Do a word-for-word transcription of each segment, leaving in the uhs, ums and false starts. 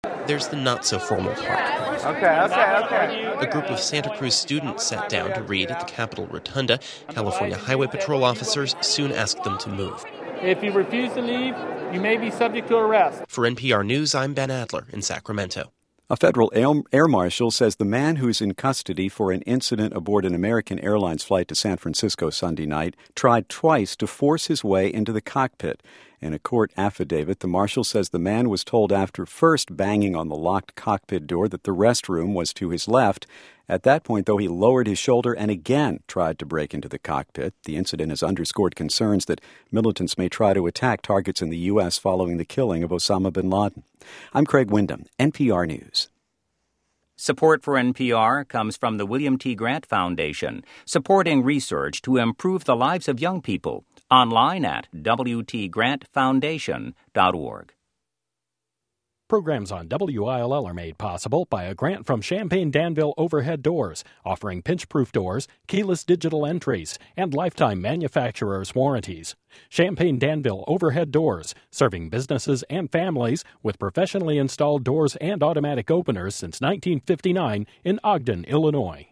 There's the not-so-formal part. Okay, okay, okay. A group of Santa Cruz students sat down to read at the Capitol Rotunda. California Highway Patrol officers soon asked them to move. If you refuse to leave, you may be subject to arrest. For N P R News, I'm Ben Adler in Sacramento. A federal air marshal says the man who's in custody for an incident aboard an American Airlines flight to San Francisco Sunday night tried twice to force his way into the cockpit. In a court affidavit, the marshal says the man was told after first banging on the locked cockpit door that the restroom was to his left. At that point, though, he lowered his shoulder and again tried to break into the cockpit. The incident has underscored concerns that militants may try to attack targets in the U S following the killing of Osama bin Laden. I'm Craig Wyndham, N P R News. Support for N P R comes from the William T. Grant Foundation, supporting research to improve the lives of young people. Online at w t grant foundation dot org. Programs on W I L L are made possible by a grant from Champaign-Danville Overhead Doors, offering pinch-proof doors, keyless digital entries, and lifetime manufacturer's warranties. Champaign-Danville Overhead Doors, serving businesses and families with professionally installed doors and automatic openers since nineteen fifty-nine in Ogden, Illinois.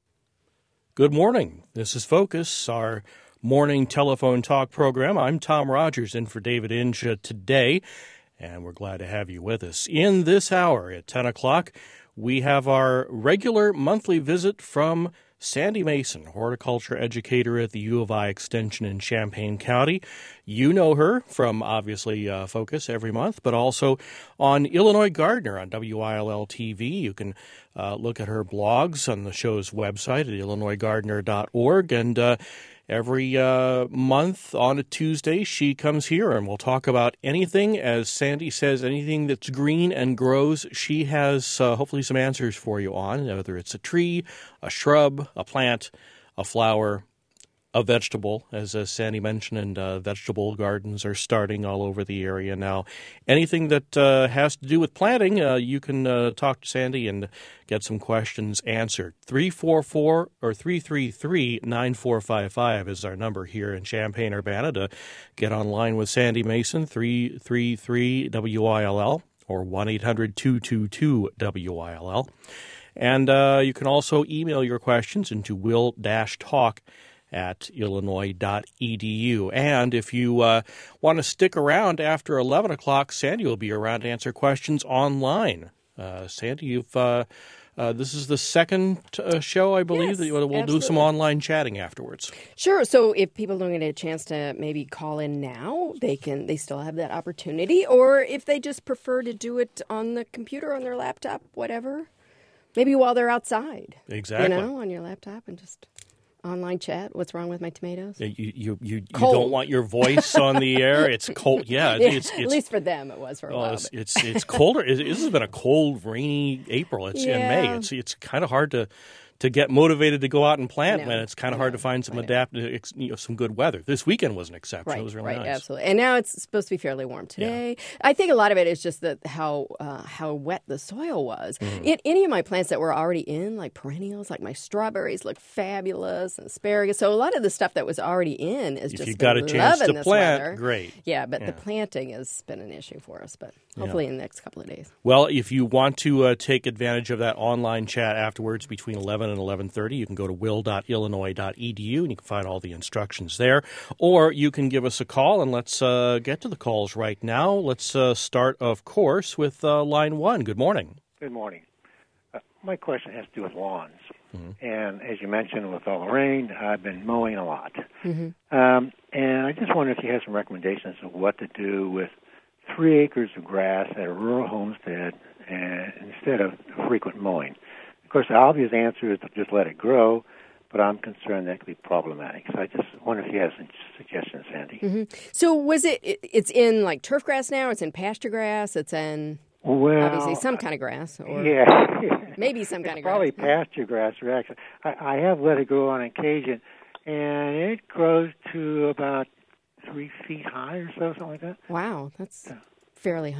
Good morning. This is Focus, our morning telephone talk program. I'm Tom Rogers in for David Inja today, and we're glad to have you with us. In this hour at ten o'clock, we have our regular monthly visit from Sandy Mason, horticulture educator at the U of I Extension in Champaign County. You know her from, obviously, uh, Focus every month, but also on Illinois Gardener on W I L L T V. You can uh, look at her blogs on the show's website at illinois gardener dot org, and uh, Every uh, month on a Tuesday, she comes here and we'll talk about anything. As Sandy says, anything that's green and grows, she has uh, hopefully some answers for you on, whether it's a tree, a shrub, a plant, a flower, a vegetable, as uh, Sandy mentioned, and uh, vegetable gardens are starting all over the area now. Anything that uh, has to do with planting, uh, you can uh, talk to Sandy and get some questions answered. three four four or three three three, nine four five five is our number here in Champaign-Urbana to get online with Sandy Mason, three three three W I L L or one eight hundred two two two W I L L. And uh, you can also email your questions into will-talk at illinois dot e d u. And if you uh, want to stick around after eleven o'clock, Sandy will be around to answer questions online. Uh, Sandy, you've uh, uh, this is the second uh, show, I believe, yes, that we'll absolutely. do some online chatting afterwards. Sure. So if people don't get a chance to maybe call in now, they can. They still have that opportunity. Or if they just prefer to do it on the computer, on their laptop, whatever, maybe while they're outside. Exactly. You know, on your laptop and just online chat. What's wrong with my tomatoes? You you you, you don't want your voice on the air. It's cold. Yeah, yeah it's, it's at least for them it was for a oh, while. It's, it's it's colder. It, this has been a cold, rainy April. It's yeah. in May. It's it's kind of hard to. to get motivated to go out and plant, man, it's kind of hard to find some adapt, you know, some good weather. This weekend was an exception. Right, it was really right, nice. Absolutely. And now it's supposed to be fairly warm today. Yeah. I think a lot of it is just that how uh, how wet the soil was. Mm. In, any of my plants that were already in, like perennials, like my strawberries look fabulous, and asparagus. So a lot of the stuff that was already in is if just you got a chance to this plant, weather. Great. Yeah, but yeah. the planting has been an issue for us. But hopefully yeah. in the next couple of days. Well, if you want to uh, take advantage of that online chat afterwards between eleven and eleven thirty, you can go to will dot illinois dot e d u and you can find all the instructions there. Or you can give us a call, and let's uh, get to the calls right now. Let's uh, start, of course, with uh, line one. Good morning. Good morning. Uh, my question has to do with lawns. Mm-hmm. And as you mentioned, with all the rain, I've been mowing a lot. Mm-hmm. Um, and I just wonder if you have some recommendations of what to do with three acres of grass at a rural homestead and instead of frequent mowing. Of course, the obvious answer is to just let it grow, but I'm concerned that could be problematic. So I just wonder if you have some suggestions, Sandy. Mm-hmm. So was it, it, it's in like turf grass now, it's in pasture grass, it's in well, obviously some kind of grass? Or yeah. maybe some kind it's of grass. Probably pasture grass. Or actually, I, I have let it grow on occasion, and it grows to about three feet high or so, something like that. Wow, that's... Yeah. Fairly high.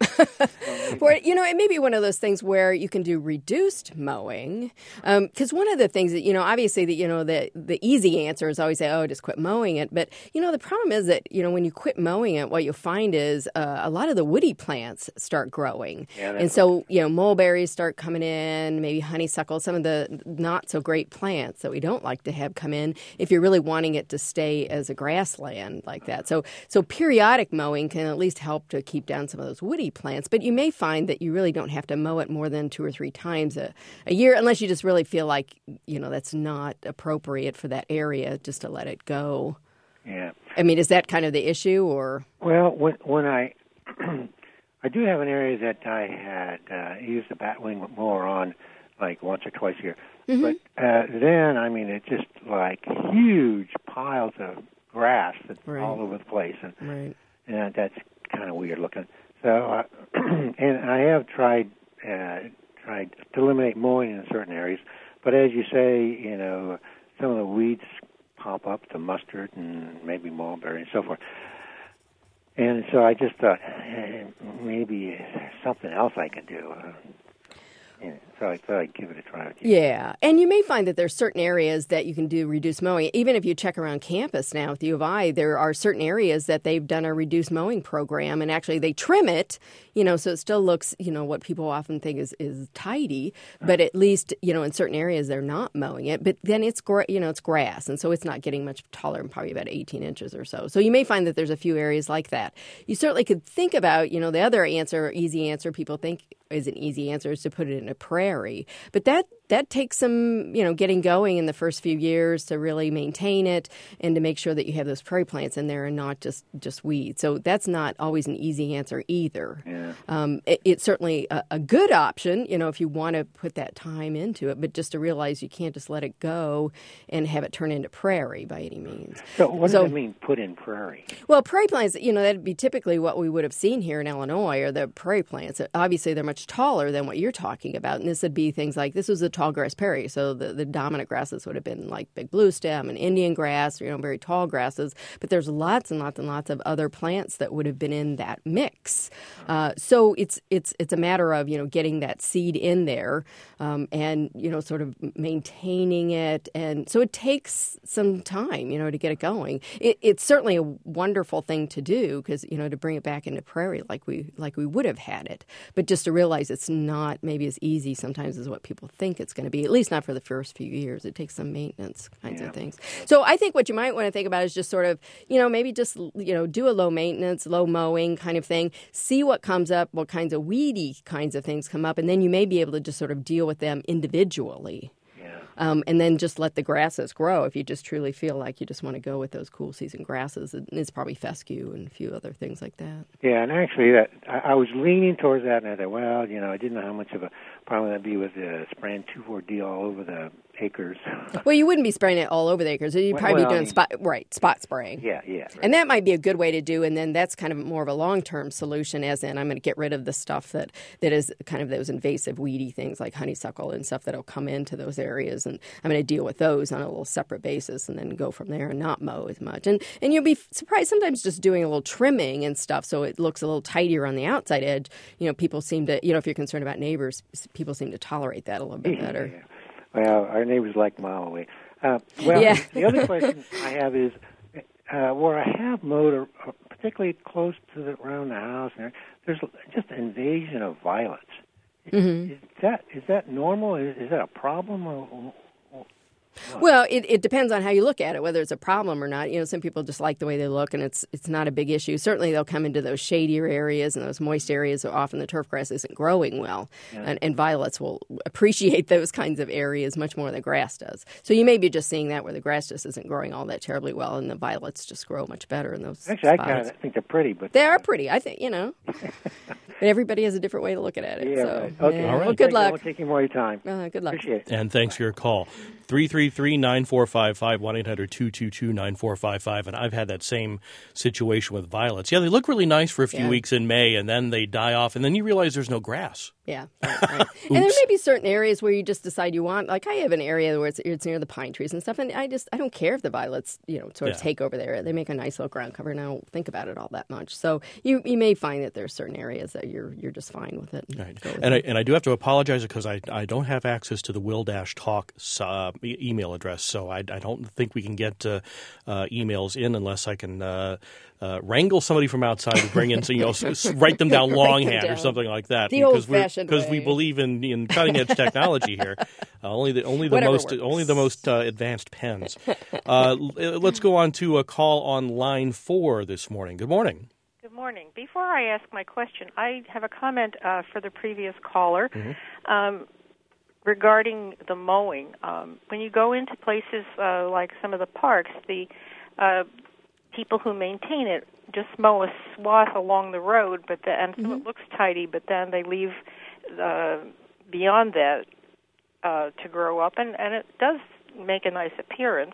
Or, you know, it may be one of those things where you can do reduced mowing. Because um, one of the things that, you know, obviously, that you know, the, the easy answer is always say, oh, just quit mowing it. But, you know, the problem is that, you know, when you quit mowing it, what you'll find is uh, a lot of the woody plants start growing. Yeah, and so, you know, mulberries start coming in, maybe honeysuckle, some of the not so great plants that we don't like to have come in if you're really wanting it to stay as a grassland like that. So, so periodic mowing can at least help to keep down some of those woody plants. But you may find that you really don't have to mow it more than two or three times a, a year unless you just really feel like, you know, that's not appropriate for that area, just to let it go. Yeah. I mean, is that kind of the issue, or? Well, when, when I I do have an area that I had uh, used the batwing mower on like once or twice a year. Mm-hmm. But uh, then, I mean, it's just like huge piles of grass that's right. all over the place. And, right. and that's kind of weird looking. So, uh, and I have tried uh, tried to eliminate mowing in certain areas, but as you say, you know, some of the weeds pop up, the mustard and maybe mulberry and so forth. And so I just thought eh, maybe there's something else I can do. Uh, Yeah, so I thought I'd give it a try with you. Yeah, and you may find that there's certain areas that you can do reduced mowing. Even if you check around campus now with U of I, there are certain areas that they've done a reduced mowing program, and actually they trim it, you know, so it still looks, you know, what people often think is, is tidy, but at least, you know, in certain areas they're not mowing it. But then it's, gra- you know, it's grass, and so it's not getting much taller, probably about eighteen inches or so. So you may find that there's a few areas like that. You certainly could think about, you know, the other answer, easy answer people think is an easy answer is to put it in a prairie. But that that takes some, you know, getting going in the first few years to really maintain it and to make sure that you have those prairie plants in there and not just, just weeds. So that's not always an easy answer either. Yeah. Um, it, it's certainly a, a good option, you know, if you want to put that time into it, but just to realize you can't just let it go and have it turn into prairie by any means. So what does so, that mean, put in prairie? Well, prairie plants, you know, that'd be typically what we would have seen here in Illinois are the prairie plants. Obviously, they're much taller than what you're talking about, and this would be things like, this was a tall grass prairie, so the, the dominant grasses would have been like big blue stem and Indian grass, you know, very tall grasses, but there's lots and lots and lots of other plants that would have been in that mix. Uh, so it's it's it's a matter of, you know, getting that seed in there um, and, you know, sort of maintaining it, and so it takes some time, you know, to get it going. It, it's certainly a wonderful thing to do because, you know, to bring it back into prairie like we like we would have had it, but just to realize it's not maybe as easy sometimes as what people think it's going to be, at least not for the first few years. It takes some maintenance kinds yeah. of things. So I think what you might want to think about is just sort of, you know, maybe just, you know, do a low maintenance, low mowing kind of thing. See what comes up, what kinds of weedy kinds of things come up, and then you may be able to just sort of deal with them individually. Um, and then just let the grasses grow if you just truly feel like you just want to go with those cool season grasses. It's probably fescue and a few other things like that. Yeah, and actually that I, I was leaning towards that, and I thought, well, you know, I didn't know how much of a problem that'd be with uh, spraying two four D all over the acres. Well, you wouldn't be spraying it all over the acres. You'd probably well, be doing I mean, spot right spot spraying. Yeah, yeah. Right. And that might be a good way to do, and then that's kind of more of a long-term solution, as in I'm going to get rid of the stuff that, that is kind of those invasive weedy things like honeysuckle and stuff that will come into those areas, and I'm going to deal with those on a little separate basis and then go from there and not mow as much. And and you'll be surprised sometimes just doing a little trimming and stuff so it looks a little tidier on the outside edge. You know, people seem to, you know, if you're concerned about neighbors, people seem to tolerate that a little bit better. Yeah, yeah. Well, our neighbors like a mile away. Uh, well, yeah. The other question I have is, uh, where I have mowed, uh, particularly close to the, around the house, there's just an invasion of violets. Mm-hmm. Is that is that normal? Is, is that a problem? Or, or, or Well, it, it depends on how you look at it, whether it's a problem or not. You know, some people just like the way they look, and it's it's not a big issue. Certainly, they'll come into those shadier areas and those moist areas where often the turf grass isn't growing well, yeah. and, and violets will appreciate those kinds of areas much more than grass does. So you may be just seeing that where the grass just isn't growing all that terribly well, and the violets just grow much better in those Actually, spots. I kind of think they're pretty, but they are pretty. I think, you know, but everybody has a different way to look at it. Yeah, so, right. Okay. Yeah. All right. Well, good Thank you. I luck. won't take any more of your time. Uh, good luck. Appreciate it. And thanks for your call. three three three three, nine four five five, one eight hundred, two two two, nine four five five. And I've had that same situation with violets. Yeah, they look really nice for a few Yeah. weeks in May, and then they die off, and then you realize there's no grass. Yeah, right, right. And there may be certain areas where you just decide you want. Like I have an area where it's, it's near the pine trees and stuff, and I just I don't care if the violets you know sort of Yeah. take over there. They make a nice little ground cover, and I don't think about it all that much. So you you may find that there's certain areas that you're you're just fine with it. Right. Go with And I, it. and I do have to apologize because I, I don't have access to the Will Dash Talk uh, e- email address, so I, I don't think we can get uh, uh, emails in unless I can uh, uh, wrangle somebody from outside to bring in, so, you know, s- s- write them down Write them longhand or down. something like that. The because we're- old-fashioned because we way. believe in, in cutting edge technology here. Uh, only the only the Whatever most works. only the most uh, advanced pens. Uh, l- let's go on to a call on line four this morning. Good morning. Good morning. Before I ask my question, I have a comment uh, for the previous caller Mm-hmm. um, regarding the mowing. Um, when you go into places uh, like some of the parks, the uh, people who maintain it just mow a swath along the road, but the, and so Mm-hmm. it looks tidy, but then they leave uh, beyond that uh, to grow up, and, and it does make a nice appearance.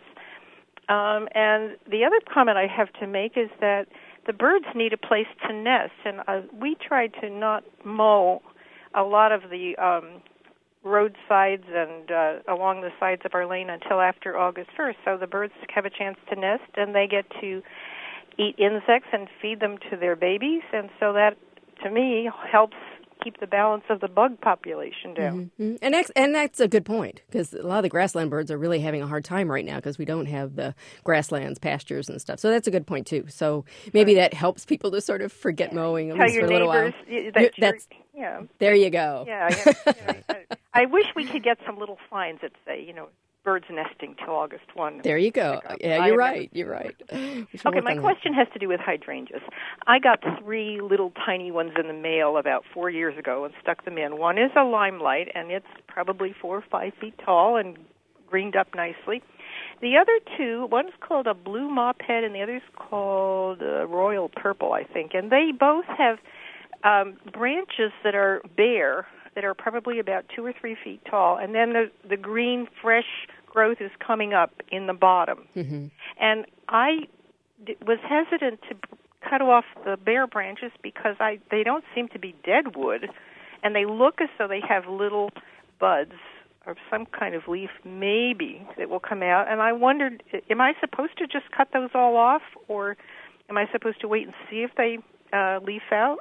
Um, and the other comment I have to make is that the birds need a place to nest, and uh, we tried to not mow a lot of the um, roadsides and uh, along the sides of our lane until after August first, so the birds have a chance to nest, and they get to eat insects and feed them to their babies, and so that, to me, helps keep the balance of the bug population down. Mm-hmm. And that's, and that's a good point, because a lot of the grassland birds are really having a hard time right now because we don't have the grasslands, pastures, and stuff. So that's a good point, too. So maybe that helps people to sort of forget mowing at Tell least your for a little neighbors while. y- You're- that you're, that's, yeah. there you go. Yeah, yeah, yeah. I, I wish we could get some little signs that say, you know, birds nesting till August first. There you go. Yeah, I you're have right. You're right. We should Okay, work my on that. question has to do with hydrangeas. I got three little tiny ones in the mail about four years ago and stuck them in. One is a limelight, and it's probably four or five feet tall and greened up nicely. The other two, one's called a blue mophead and the other's called uh, royal purple, I think, and they both have um, branches that are bare, that are probably about two or three feet tall, and then the, the green, fresh growth is coming up in the bottom. Mm-hmm. And I d- was hesitant to b- cut off the bare branches because I they don't seem to be dead wood, and they look as though they have little buds or some kind of leaf maybe that will come out. And I wondered, am I supposed to just cut those all off, or am I supposed to wait and see if they uh, leaf out?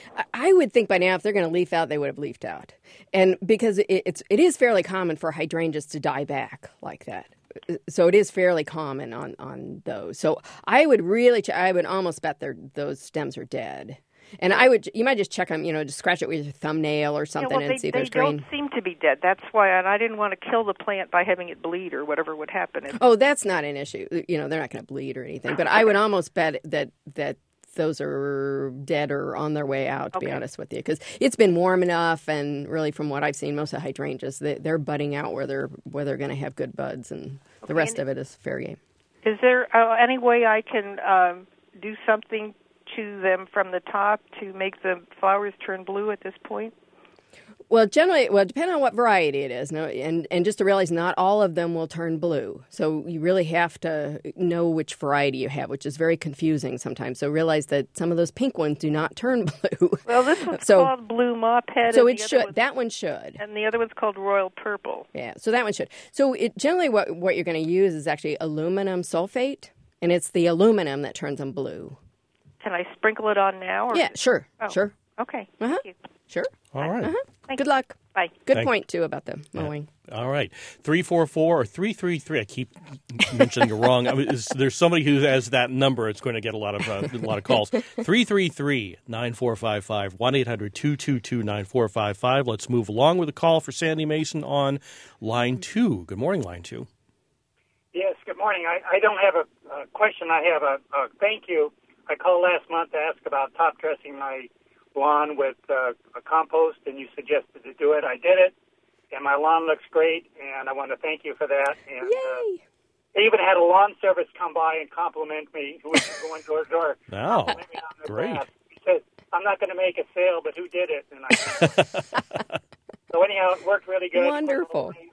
I would think by now if they're going to leaf out, they would have leafed out. And because it, it's it is fairly common for hydrangeas to die back like that. So it is fairly common on, on those. So I would really, ch- I would almost bet they're, those stems are dead. And I would, you might just check them, you know, just scratch it with your thumbnail or something Yeah, well, and they, see if they there's green. don't seem to be dead. That's why, and I didn't want to kill the plant by having it bleed or whatever would happen. If, Oh, that's not an issue. You know, they're not going to bleed or anything. But I would almost bet that that those are dead or on their way out, to be Okay. honest with you. Because it's been warm enough, and really from what I've seen, most of the hydrangeas, they, they're budding out where they're, where they're going to have good buds, and the Okay, rest and- of it is fair game. Is there uh, any way I can um, do something to them from the top to make the flowers turn blue at this point? Well, generally, well, depending on what variety it is, no, and and just to realize not all of them will turn blue. So you really have to know which variety you have, which is very confusing sometimes. So realize that some of those pink ones do not turn blue. Well, this one's So- called blue mophead. So and it the other should. one's- That one should. And the other one's called royal purple. Yeah. So that one should. So it generally what what you're going to use is actually aluminum sulfate, and it's the aluminum that turns them blue. Can I sprinkle it on now? Or Yeah. Sure. Oh. Sure. Okay. Uh-huh. Thank you. Sure. All right. Uh-huh. Thank Good you. luck. Bye. Good Thank- point too about the mowing. All right. three four four or three three three. I keep mentioning it wrong. I mean, is- there's somebody who has that number. It's going to get a lot of uh, a lot of calls. three three three, nine four five five, one eight hundred, two two two, nine four five five. Let's move along with a call for Sandy Mason on line two. Good morning, line two. Yes, good morning. I, I don't have a, a question. I have a, a thank you. I called last month to ask about top dressing my lawn with uh, a compost, and you suggested to do it. I did it, and my lawn looks great, and I want to thank you for that. And, Yay! Uh, they even had a lawn service come by and compliment me, who was going door to door. Wow, complimenting me on the great. grass. He said, I'm not going to make a sale, but who did it? And I So anyhow, it worked really good. Wonderful. All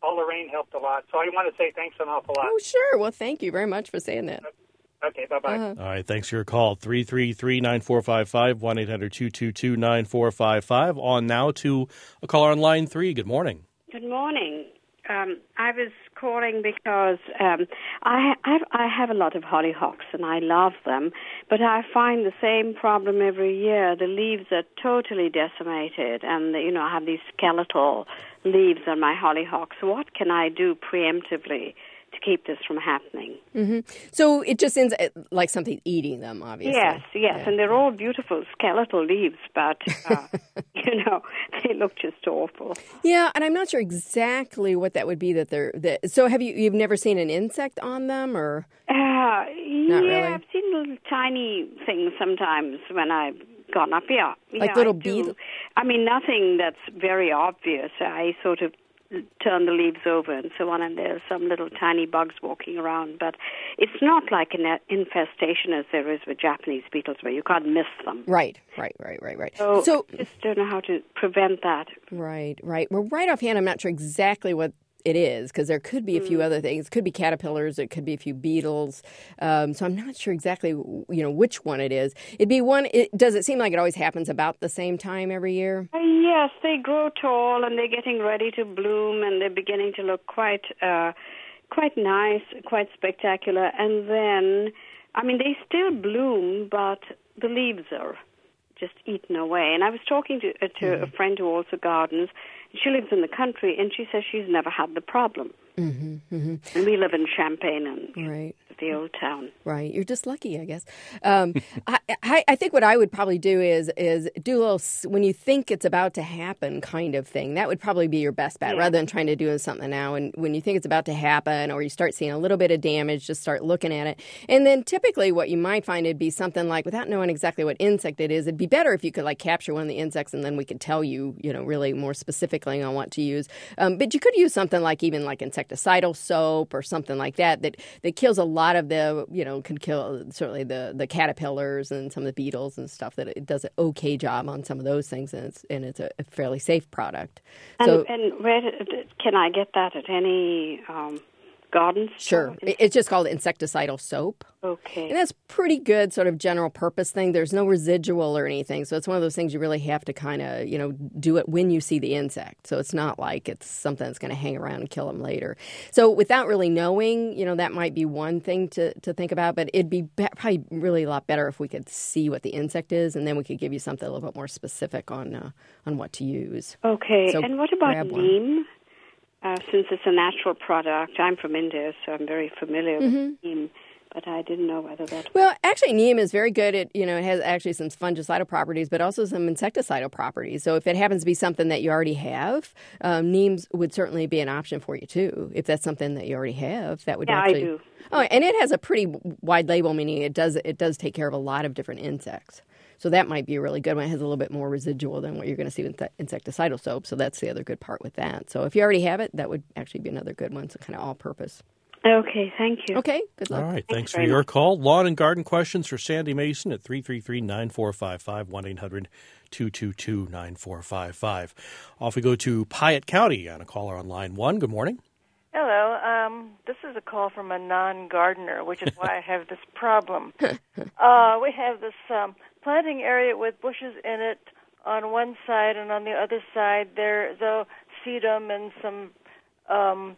all the rain helped a lot. So I want to say thanks an awful lot. Oh, sure. Well, thank you very much for saying that. Okay, bye-bye. Uh, All right, thanks for your call. three three three, nine four five five, one eight hundred, two two two, nine four five five. On now to a caller on line three. Good morning. Good morning. Um, I was calling because um, I, I've, I have a lot of hollyhocks and I love them, but I find the same problem every year. The leaves are totally decimated, and you know I have these skeletal leaves on my hollyhocks. What can I do preemptively to keep this from happening? Mm-hmm. So it just ends like something eating them, obviously. Yes, yes, yeah. And they're all beautiful skeletal leaves, but, uh, you know, they look just awful. Yeah, and I'm not sure exactly what that would be that they're... That, so have you, you've never seen an insect on them, or...? Uh, Not yeah, really? I've seen little tiny things sometimes when I've gone up, yeah. Like yeah, little I do. beetles? I mean, nothing that's very obvious. I sort of turn the leaves over and so on, and there's some little tiny bugs walking around. But it's not like an infestation as there is with Japanese beetles where you can't miss them. Right, right, right, right, right. So, so I just don't know how to prevent that. Right, right. Well, right offhand, I'm not sure exactly what it is, because there could be a few mm. other things. It could be caterpillars. It could be a few beetles. Um, so I'm not sure exactly, you know, which one it is. It'd be one. It, does it seem like it always happens about the same time every year? Uh, yes, they grow tall and they're getting ready to bloom, and they're beginning to look quite, uh, quite nice, quite spectacular. And then, I mean, they still bloom, but the leaves are just eaten away. And I was talking to, uh, to mm. a friend who also gardens. She lives in the country, and she says she's never had the problem. Mm-hmm, mm-hmm. And we live in Champaign, and right. the old town. Right. You're just lucky, I guess. Um, I, I, I think what I would probably do is is do a little, when you think it's about to happen kind of thing. That would probably be your best bet, yeah. rather than trying to do something now. And when you think it's about to happen, or you start seeing a little bit of damage, just start looking at it. And then typically what you might find it'd be something like, without knowing exactly what insect it is, it'd be better if you could like capture one of the insects, and then we could tell you, you know, really more specifically on what to use. Um, but you could use something like even like insecticidal soap or something like that that, that kills a lot of the, you know, can kill certainly the, the caterpillars and some of the beetles and stuff. That it does an okay job on some of those things, and it's and it's a, a fairly safe product. And, so, and where can I get that at any um, gardens? Sure, it's just called insecticidal soap. Okay, and that's pretty good sort of general purpose thing. There's no residual or anything, so it's one of those things you really have to kind of, you know, do it when you see the insect. So it's not like it's something that's going to hang around and kill them later. So without really knowing, you know, that might be one thing to, to think about, but it'd be, be probably really a lot better if we could see what the insect is, and then we could give you something a little bit more specific on uh, on what to use. Okay, so and what about neem? Uh, since it's a natural product, I'm from India, so I'm very familiar mm-hmm. with neem. But I didn't know whether that... Well, actually, neem is very good at, you know, it has actually some fungicidal properties, but also some insecticidal properties. So if it happens to be something that you already have, um, neems would certainly be an option for you, too. If that's something that you already have, that would yeah, actually... I do. Oh, and it has a pretty wide label, meaning it does it does take care of a lot of different insects. So that might be a really good one. It has a little bit more residual than what you're going to see with the insecticidal soap. So that's the other good part with that. So if you already have it, that would actually be another good one. So kind of all-purpose. Okay, thank you. Okay, good luck. All right, thanks, thanks for your much. call. Lawn and garden questions for Sandy Mason at three three three, nine four five five, one eight hundred, two two two, nine four five five. Off we go to Piatt County on a caller on line one. Good morning. Hello. Um, this is a call from a non-gardener, which is why I have this problem. uh, we have this um, planting area with bushes in it on one side, and on the other side there's a sedum and some... Um,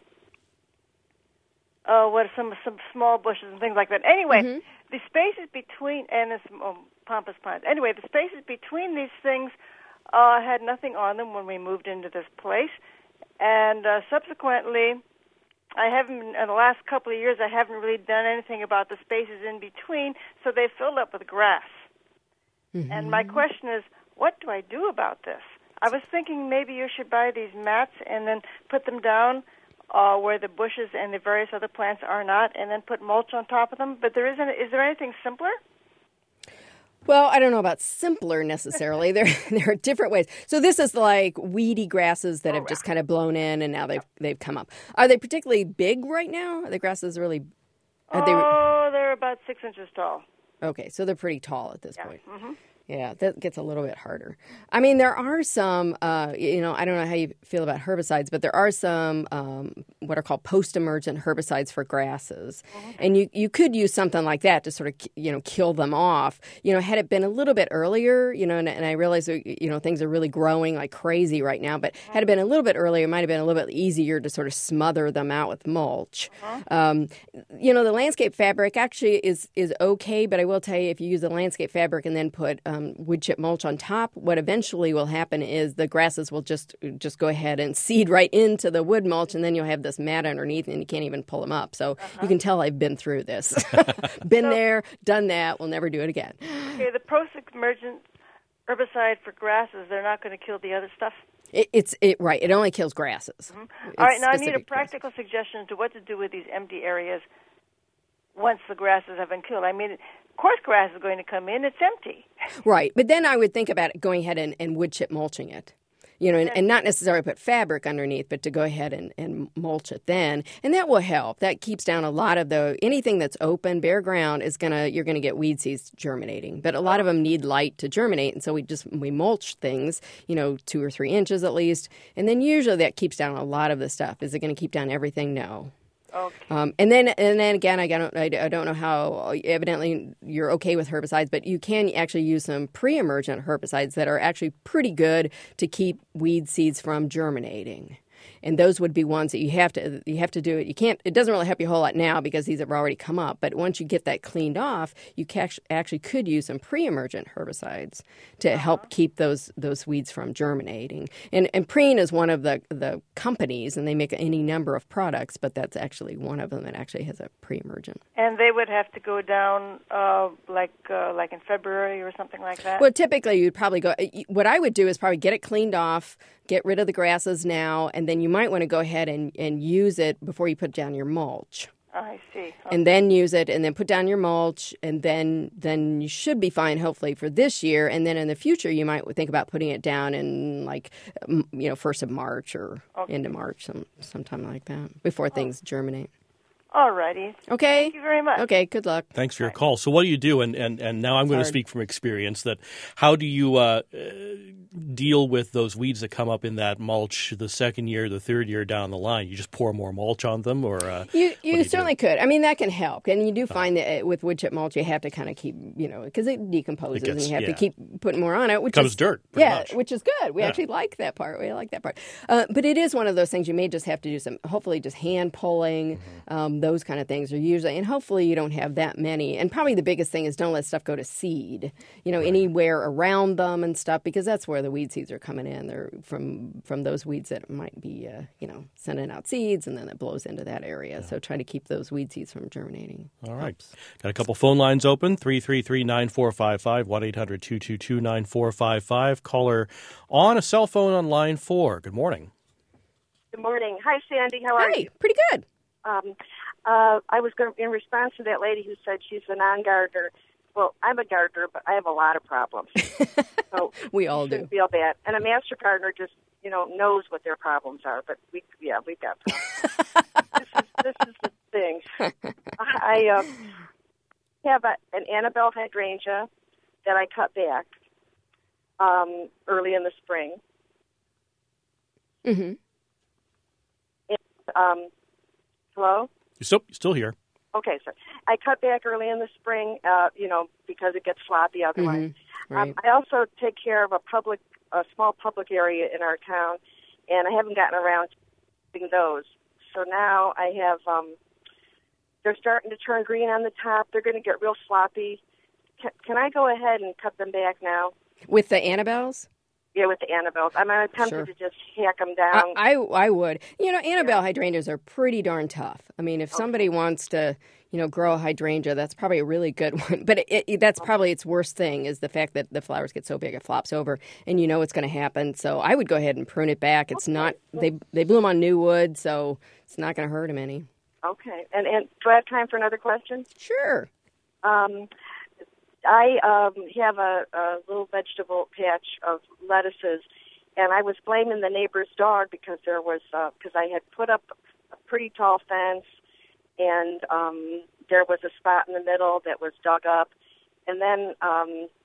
Oh, what some some small bushes and things like that. Anyway, mm-hmm. the spaces between and it's oh, pampas plants. Anyway, the spaces between these things uh, had nothing on them when we moved into this place, and uh, subsequently, I haven't in the last couple of years I haven't really done anything about the spaces in between, so they filled up with grass. Mm-hmm. And my question is, what do I do about this? I was thinking maybe you should buy these mats and then put them down. Uh, where the bushes and the various other plants are not, and then put mulch on top of them. But there isn't. Is there anything simpler? Well, I don't know about simpler necessarily. there, there are different ways. So this is like weedy grasses that oh, have just kind of blown in, and now they've yep. they've come up. Are they particularly big right now? Are the grasses really? Are oh, they... they're about six inches tall. Okay, so they're pretty tall at this yeah. point. Mm-hmm. Yeah, that gets a little bit harder. I mean, there are some, uh, you know, I don't know how you feel about herbicides, but there are some um, what are called post-emergent herbicides for grasses. Mm-hmm. And you, you could use something like that to sort of, you know, kill them off. You know, had it been a little bit earlier, you know, and, and I realize, you know, things are really growing like crazy right now, but had it been a little bit earlier, it might have been a little bit easier to sort of smother them out with mulch. Mm-hmm. Um, you know, the landscape fabric actually is, is okay, but I will tell you, if you use the landscape fabric and then put um, wood chip mulch on top, what eventually will happen is the grasses will just just go ahead and seed right into the wood mulch, and then you'll have this mat underneath, and you can't even pull them up. So uh-huh. you can tell I've been through this. Been so, there, done that. We'll never do it again. Okay, the post-emergent herbicide for grasses, they're not going to kill the other stuff? It, it's it right. It only kills grasses. Mm-hmm. All right, now I need a practical grasses. suggestion to what to do with these empty areas once the grasses have been killed. I mean, coarse grass is going to come in. It's empty. Right. But then I would think about it, going ahead and, and wood chip mulching it. You know, and, and not necessarily put fabric underneath, but to go ahead and, and mulch it then. And that will help. That keeps down a lot of the, anything that's open, bare ground, is going to, you're going to get weed seeds germinating. But a lot of them need light to germinate. And so we just, we mulch things, you know, two or three inches at least. And then usually that keeps down a lot of the stuff. Is it going to keep down everything? No. Okay. Um, and then, and then again, I don't, I don't know how. Evidently, you're okay with herbicides, but you can actually use some pre-emergent herbicides that are actually pretty good to keep weed seeds from germinating. And those would be ones that you have to you have to do it. You can't. It doesn't really help you a whole lot now because these have already come up. But once you get that cleaned off, you actually could use some pre-emergent herbicides to uh-huh. help keep those those weeds from germinating. And and Preen is one of the the companies, and they make any number of products, but that's actually one of them that actually has a pre-emergent. And they would have to go down uh, like uh, like in February or something like that. Well, typically you'd probably go. What I would do is probably get it cleaned off. Get rid of the grasses now, and then you might want to go ahead and, and use it before you put down your mulch. Oh, I see. Okay. And then use it, and then put down your mulch, and then then you should be fine, hopefully, for this year. And then in the future, you might think about putting it down in, like, you know, first of March or okay. into March, some sometime like that, before oh. things germinate. All righty. Okay. Thank you very much. Okay, good luck. Thanks for your call. So what do you do? And, and, and now I'm going to speak from experience that how do you uh, deal with those weeds that come up in that mulch the second year, the third year down the line? You just pour more mulch on them? or uh, You, you, you certainly do? could. I mean, that can help. And you do find uh, that with wood chip mulch, you have to kind of keep, you know, because it decomposes it gets, and you have yeah. to keep putting more on it. Which Becomes is, dirt, Yeah, much. which is good. We yeah. actually like that part. We like that part. Uh, but it is one of those things you may just have to do some, hopefully just hand pulling, mm-hmm. um, those kind of things are usually, and hopefully you don't have that many. And probably the biggest thing is don't let stuff go to seed, you know, right. anywhere around them and stuff, because that's where the weed seeds are coming in. They're from from those weeds that might be, uh, you know, sending out seeds, and then it blows into that area. Yeah. So try to keep those weed seeds from germinating. All right. Helps. Got a couple phone lines open, three three three, nine four five five, one eight hundred, two two two, nine four five five. Caller on a cell phone on line four. Good morning. Good morning. Hi, Sandy. How are Hi, you? Pretty good. Um, uh, I was going to, in response to that lady who said she's a non-gardener. Well, I'm a gardener, but I have a lot of problems. So we all do. Feel bad. And a master gardener just, you know, knows what their problems are. But we, yeah, we've got problems. this, is, this is the thing. I uh, have a, an Annabelle hydrangea that I cut back um, early in the spring. Mm-hmm. And, um, hello? You're still, you're still here. Okay, so I cut back early in the spring, uh, you know, because it gets sloppy otherwise. Mm-hmm. Right. Um, I also take care of a public, a small public area in our town, and I haven't gotten around to doing those. So now I have, um, they're starting to turn green on the top. They're going to get real sloppy. Can, can I go ahead and cut them back now? With the Annabelles? Yeah, with the Annabelles. I'm attempting sure. to just hack them down. I, I, I would. You know, Annabelle yeah. hydrangeas are pretty darn tough. I mean, if okay. somebody wants to, you know, grow a hydrangea, that's probably a really good one. But it, it, that's okay. probably its worst thing is the fact that the flowers get so big it flops over, and you know what's going to happen. So I would go ahead and prune it back. It's okay. not they they bloom on new wood, so it's not going to hurt them any. Okay. And and do I have time for another question? Sure. Um. I um, have a, a little vegetable patch of lettuces, and I was blaming the neighbor's dog because there was because uh, I had put up a pretty tall fence, and um, there was a spot in the middle that was dug up, and then um,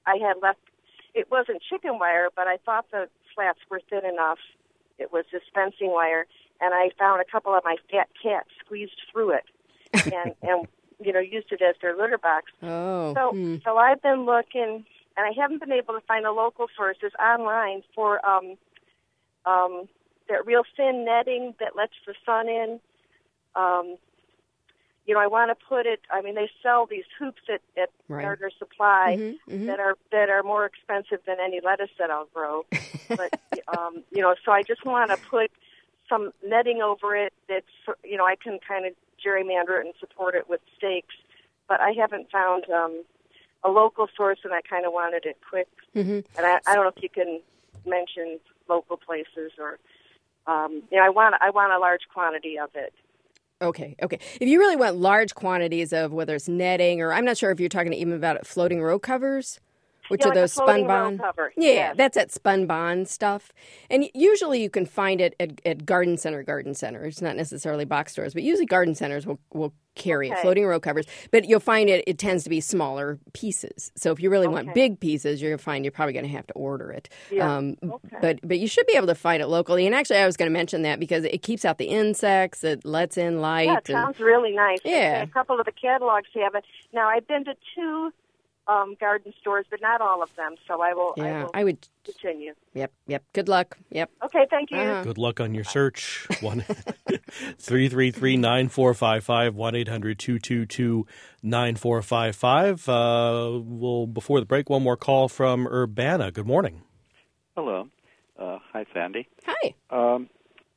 I had left. It wasn't chicken wire, but I thought the slats were thin enough. It was dispensing wire, and I found a couple of my fat cats squeezed through it, and and you know used it as their litter box. Oh. So hmm. so I've been looking, and I haven't been able to find a local source. It's online for um um that real thin netting that lets the sun in. Um, you know, I want to put it. I mean, they sell these hoops at, at Right. Gardner Supply Mm-hmm, mm-hmm. that are that are more expensive than any lettuce that I'll grow. But um, you know, so I just want to put some netting over it. That's you know, I can kind of gerrymander it and support it with stakes. But I haven't found um, a local source, and I kind of wanted it quick. Mm-hmm. And I, I don't know if you can mention local places or um, you know, I want I want a large quantity of it. Okay, okay. If you really want large quantities of whether it's netting or I'm not sure if you're talking even about floating row covers, which Yeah, are like a those floating spun row bond. cover. Yeah, Yes. that's that spun bond stuff. And usually you can find it at, at garden center, garden center. It's not necessarily box stores, but usually garden centers will, will carry it, Okay. floating row covers. But you'll find it, it tends to be smaller pieces. So if you really want Okay. big pieces, you're going to find you're probably going to have to order it. Yeah. Um, Okay. But but you should be able to find it locally. And actually, I was going to mention that because it keeps out the insects, it lets in light. Yeah, it and- sounds really nice. Yeah. A couple of the catalogs have it. Now, I've been to two um, garden stores, but not all of them. So I will. I, Yeah, will I would. continue. Yep, yep. Good luck. Yep. Okay, thank you. Uh-huh. Good luck on your search. One three three three nine four five five one eight hundred two two two nine four five five. Uh, well, before the break, one more call from Urbana. Good morning. Hello. Uh, hi, Sandy. Hi. Um,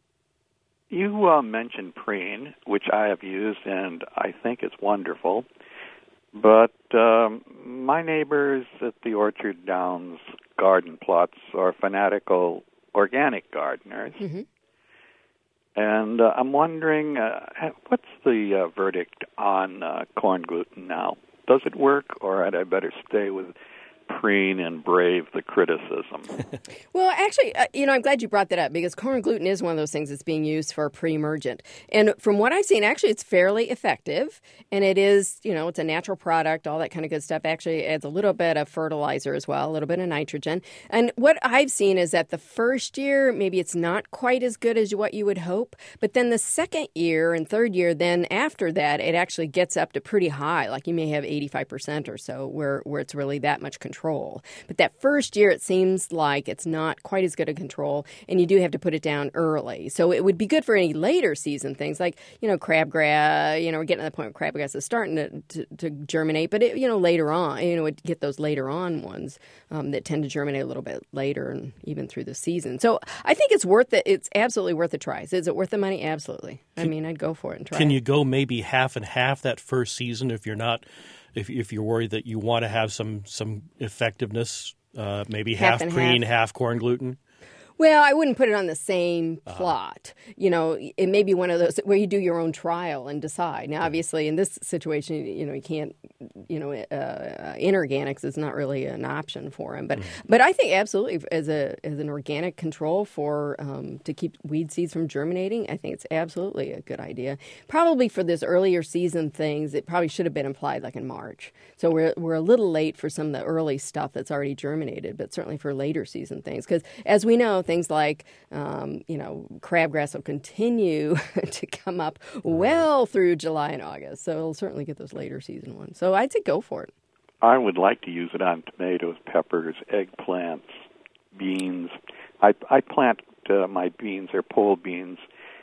you uh, mentioned preen, which I have used, and I think it's wonderful. But um, my neighbors at the Orchard Downs garden plots are fanatical organic gardeners. Mm-hmm. And uh, I'm wondering, uh, what's the uh, verdict on uh, corn gluten now? Does it work, or had I better stay with preen and brave the criticism? Well, actually, uh, you know, I'm glad you brought that up because corn gluten is one of those things that's being used for pre-emergent. And from what I've seen, actually, it's fairly effective. And it is, you know, it's a natural product, all that kind of good stuff. Actually, adds a little bit of fertilizer as well, a little bit of nitrogen. And what I've seen is that the first year, maybe it's not quite as good as what you would hope. But then the second year and third year, then after that, it actually gets up to pretty high. Like you may have eighty-five percent or so where, where it's really that much control. But that first year, it seems like it's not quite as good a control, and you do have to put it down early. So it would be good for any later season things like, you know, crabgrass. You know, we're getting to the point where crabgrass is starting to, to, to germinate, but, it, you know, later on, you know, it get those later on ones um, that tend to germinate a little bit later and even through the season. So I think it's worth it. It's absolutely worth a try. Is it worth the money? Absolutely. I mean, I'd go for it and try Can it. you go maybe half and half that first season if you're not, if if you're worried that you want to have some some effectiveness, uh, maybe Half half, and preen, half. half corn gluten? Well, I wouldn't put it on the same plot. Uh, you know, it may be one of those where you do your own trial and decide. Now, obviously, in this situation, you know, you can't, you know, uh, inorganics is not really an option for him. But, mm-hmm. but I think absolutely as a as an organic control for um, to keep weed seeds from germinating, I think it's absolutely a good idea. Probably for this earlier season things, it probably should have been applied like in March. So we're we're a little late for some of the early stuff that's already germinated, but certainly for later season things, because as we know. Things like, um, you know, crabgrass will continue to come up well through July and August. So it'll certainly get those later season ones. So I'd say go for it. I would like to use it on tomatoes, peppers, eggplants, beans. I, I plant uh, my beans, they're pole beans,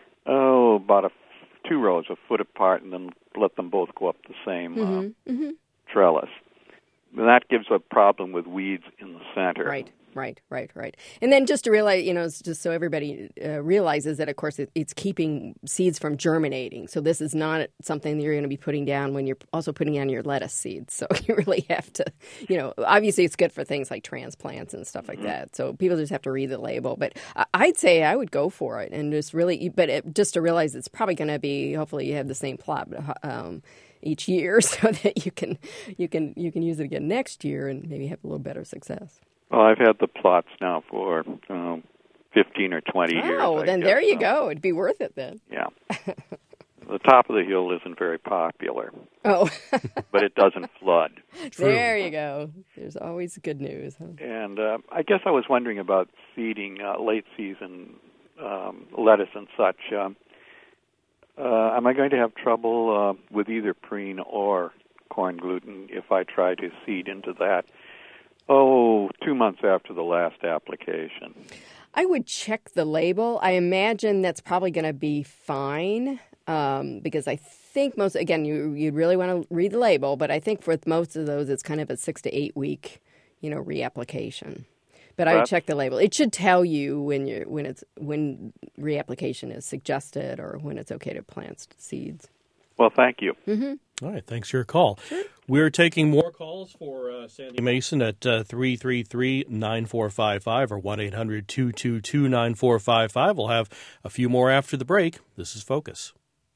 oh, about a, two rows, a foot apart, and then let them both go up the same mm-hmm. uh, Mm-hmm. trellis. And that gives a problem with weeds in the center. Right. Right, right, right. And then just to realize, you know, just so everybody uh, realizes that, of course, it, it's keeping seeds from germinating. So this is not something that you're going to be putting down when you're also putting down your lettuce seeds. So you really have to, you know, obviously it's good for things like transplants and stuff like mm-hmm. that. So people just have to read the label. But I'd say I would go for it and just really, but it, just to realize it's probably going to be, hopefully you have the same plot, um, each year so that you can you can you can use it again next year and maybe have a little better success. Well, I've had the plots now for um, fifteen or twenty oh, years. Oh, then guess, there you so. go. It'd be worth it then. Yeah. The the top of the hill isn't very popular. Oh. But it doesn't flood. True. There you go. There's always good news. Huh? And uh, I guess I was wondering about seeding uh, late-season um, lettuce and such. Um, uh, am I going to have trouble uh, with either preen or corn gluten if I try to seed into that, oh, two months after the last application? I would check the label. I imagine that's probably going to be fine um, because I think most, again, you, you'd really want to read the label, but I think for most of those, it's kind of a six to eight week, you know, reapplication. But I would check the label. It should tell you when you when it's when reapplication is suggested or when it's okay to plant seeds. Well, thank you. Mm-hmm. All right, thanks for your call. Sure. We're taking more calls for uh, Sandy Mason at uh, three three three, nine four five five or one eight hundred, two two two, nine four five five. We'll have a few more after the break. This is Focus.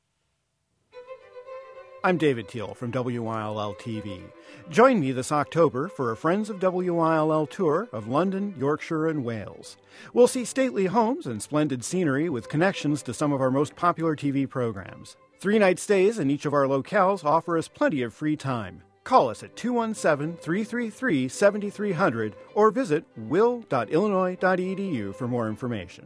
I'm David Teal from W I L L T V. Join me this October for a Friends of W I L L tour of London, Yorkshire, and Wales. We'll see stately homes and splendid scenery with connections to some of our most popular T V programs. Three-night stays in each of our locales offer us plenty of free time. Call us at two one seven, three three three, seven three zero zero or visit will dot illinois dot e d u for more information.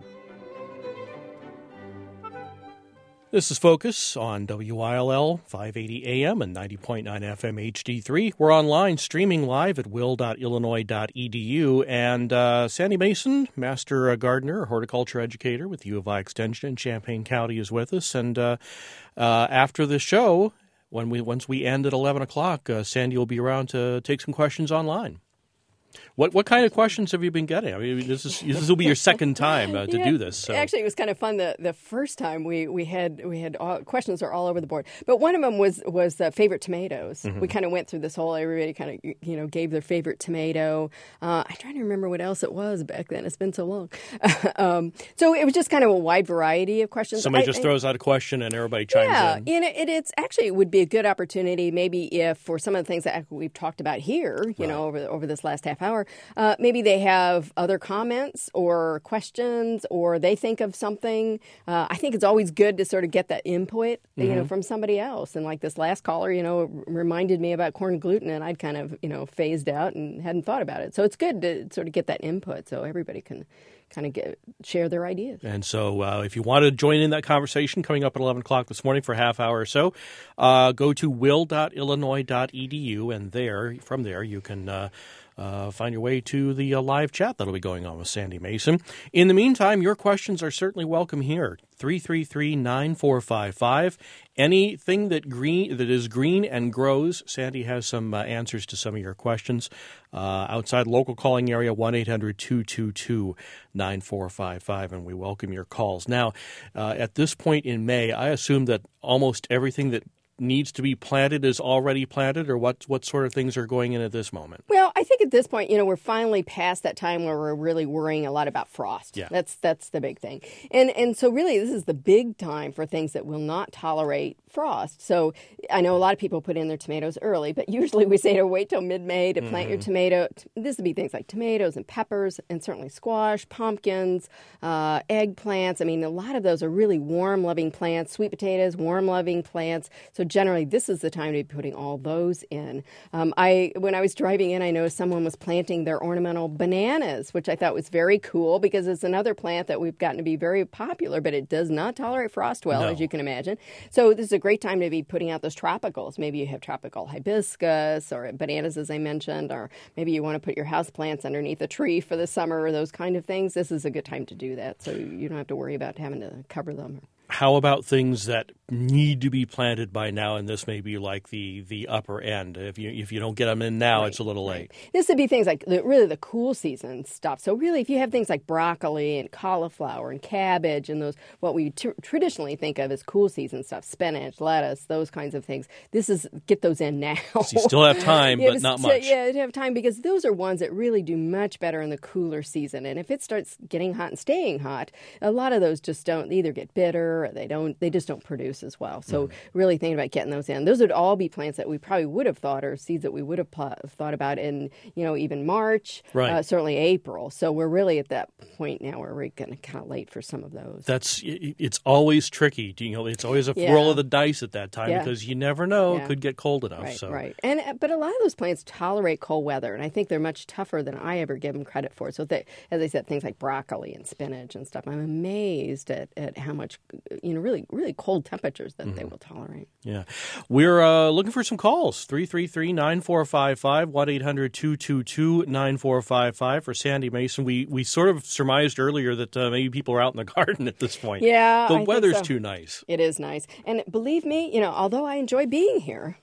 This is Focus on W I L L five eighty A M and ninety point nine F M H D three. We're online streaming live at will dot illinois dot e d u. And uh, Sandy Mason, Master Gardener, Horticulture Educator with U of I Extension in Champaign County is with us. And uh, uh, after the show, when we once we end at eleven o'clock, uh, Sandy will be around to take some questions online. What what kind of questions have you been getting? I mean, this is this will be your second time uh, to yeah, do this. So. Actually, it was kind of fun. The the first time we we had we had all, questions are all over the board, but one of them was was uh, favorite tomatoes. Mm-hmm. We kind of went through this whole. Everybody kind of you know gave their favorite tomato. Uh, I'm trying to remember what else it was back then. It's been so long. um, so it was just kind of a wide variety of questions. Somebody I, just I, throws out a question and everybody chimes yeah, in. Yeah, and it, it's actually it would be a good opportunity maybe if for some of the things that we've talked about here, you right. know, over over this last half hour. Uh, maybe they have other comments or questions or they think of something. Uh, I think it's always good to sort of get that input, mm-hmm. you know, from somebody else. And like this last caller, you know, reminded me about corn gluten and I'd kind of, you know, phased out and hadn't thought about it. So it's good to sort of get that input so everybody can kind of get, share their ideas. And so uh, if you want to join in that conversation coming up at eleven o'clock this morning for a half hour or so, uh, go to will dot illinois dot e d u and there, from there, you can uh, Uh, find your way to the uh, live chat that'll be going on with Sandy Mason. In the meantime, your questions are certainly welcome here. three three three, nine four five five. Anything that green that is green and grows, Sandy has some uh, answers to some of your questions. Uh, outside local calling area, one eight hundred, two two two, nine four five five, and we welcome your calls. Now, uh, at this point in May, I assume that almost everything that needs to be planted is already planted, or what what sort of things are going in at this moment? Well, I think at this point, you know, we're finally past that time where we're really worrying a lot about frost. Yeah. That's that's the big thing. And and so really this is the big time for things that will not tolerate frost. So I know a lot of people put in their tomatoes early, but usually we say to wait till mid-May to plant mm-hmm. your tomato. This would be things like tomatoes and peppers and certainly squash, pumpkins, uh, eggplants. I mean, a lot of those are really warm-loving plants. Sweet potatoes, warm-loving plants. So generally, this is the time to be putting all those in. Um, I when I was driving in, I noticed someone was planting their ornamental bananas, which I thought was very cool because it's another plant that we've gotten to be very popular, but it does not tolerate frost well, no. as you can imagine. So this is a great time to be putting out those tropicals. Maybe you have tropical hibiscus or bananas, as I mentioned, or maybe you want to put your house plants underneath a tree for the summer or those kind of things. This is a good time to do that, so you don't have to worry about having to cover them. How about things that need to be planted by now, and this may be like the, the upper end? If you if you don't get them in now, right, it's a little late. Right. This would be things like the, really the cool season stuff. So really, if you have things like broccoli and cauliflower and cabbage and those what we t- traditionally think of as cool season stuff, spinach, lettuce, those kinds of things, this is get those in now. So you still have time, but not much. Yeah, you have time because those are ones that really do much better in the cooler season. And if it starts getting hot and staying hot, a lot of those just don't either get bitter or they don't they just don't produce as well. So really thinking about getting those in. Those would all be plants that we probably would have thought, or seeds that we would have pl- thought about in, you know, even March, right. uh, certainly April. So we're really at that point now where we're getting kind of late for some of those. That's it's always tricky. You know, it's always a Yeah. roll of the dice at that time Yeah. because you never know. Yeah. It could get cold enough. Right, so. right. And but a lot of those plants tolerate cold weather, and I think they're much tougher than I ever give them credit for. So, they, as I said, things like broccoli and spinach and stuff, I'm amazed at, at how much, you know, really, really cold temperatures that mm-hmm. they will tolerate. Yeah. We're uh, looking for some calls. three three three, nine four five five, one eight hundred, two two two, nine four five five for Sandy Mason. We we sort of surmised earlier that uh, maybe people are out in the garden at this point. Yeah, The I weather's think so. too nice. It is nice. And believe me, you know, although I enjoy being here,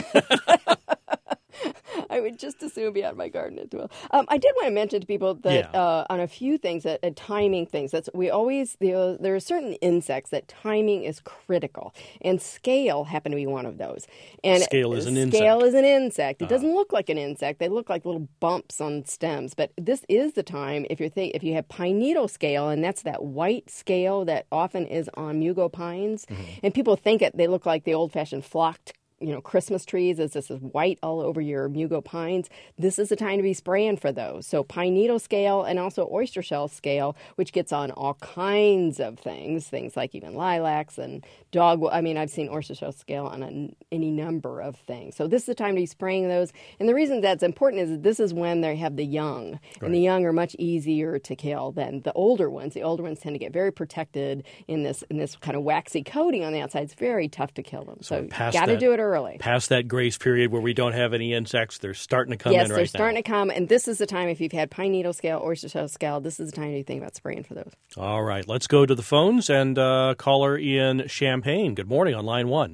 I would just as soon be out in my garden as well. Um, I did want to mention to people that Yeah. uh, on a few things, that uh, timing things. That's we always you know, there are certain insects that timing is critical, and scale happen to be one of those. And Scale is an insect. Scale is an insect. It Uh-huh. doesn't look like an insect. They look like little bumps on stems. But this is the time if you're think, if you have pine needle scale, and that's that white scale that often is on mugo pines, Mm-hmm. and people think it they look like the old-fashioned flocked, you know, Christmas trees. It's just this white all over your mugo pines. This is the time to be spraying for those. So pine needle scale and also oyster shell scale, which gets on all kinds of things, things like even lilacs and dog. I mean, I've seen oyster shell scale on a, any number of things. So this is the time to be spraying those. And the reason that's important is that this is when they have the young. Right. And the young are much easier to kill than the older ones. The older ones tend to get very protected in this in this kind of waxy coating on the outside. It's very tough to kill them. So, so got to do it early. Early. Past that grace period where we don't have any insects, they're starting to come yes, in right now. Yes, they're starting to come, and this is the time, if you've had pine needle scale, oyster shell scale, this is the time to think about spraying for those. All right, let's go to the phones and uh, caller in Champaign. Good morning on line one.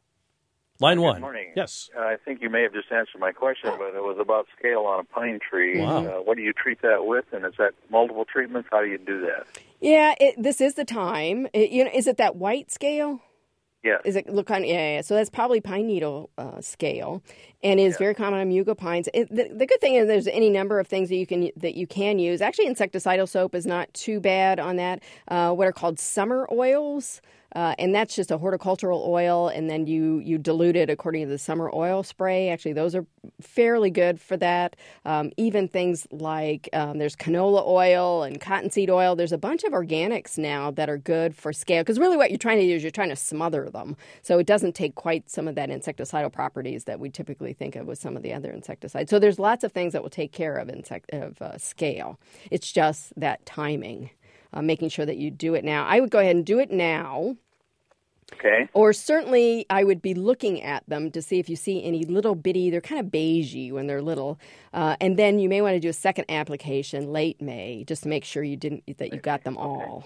Line Good one. Good morning. Yes. Uh, I think you may have just answered my question, but it was about scale on a pine tree. Wow. Uh, what do you treat that with, and is that multiple treatments? How do you do that? Yeah, it, this is the time. It, you know, is it that white scale? Yeah. Is it look on? Yeah, yeah, yeah. So that's probably pine needle uh, scale, and is yeah. very common on mugo pines. It, the, the good thing is there's any number of things that you can that you can use. Actually, insecticidal soap is not too bad on that. Uh, what are called summer oils. Uh, and that's just a horticultural oil, and then you, you dilute it according to the summer oil spray. Actually, those are fairly good for that. Um, even things like um, there's canola oil and cottonseed oil. There's a bunch of organics now that are good for scale, because really what you're trying to do is you're trying to smother them. So it doesn't take quite some of that insecticidal properties that we typically think of with some of the other insecticides. So there's lots of things that will take care of, insect, of uh, scale. It's just that timing. Uh, making sure that you do it now. I would go ahead and do it now. Okay. Or certainly I would be looking at them to see if you see any little bitty, they're kind of beigey when they're little. Uh, and then you may want to do a second application late May just to make sure you didn't that you got them all.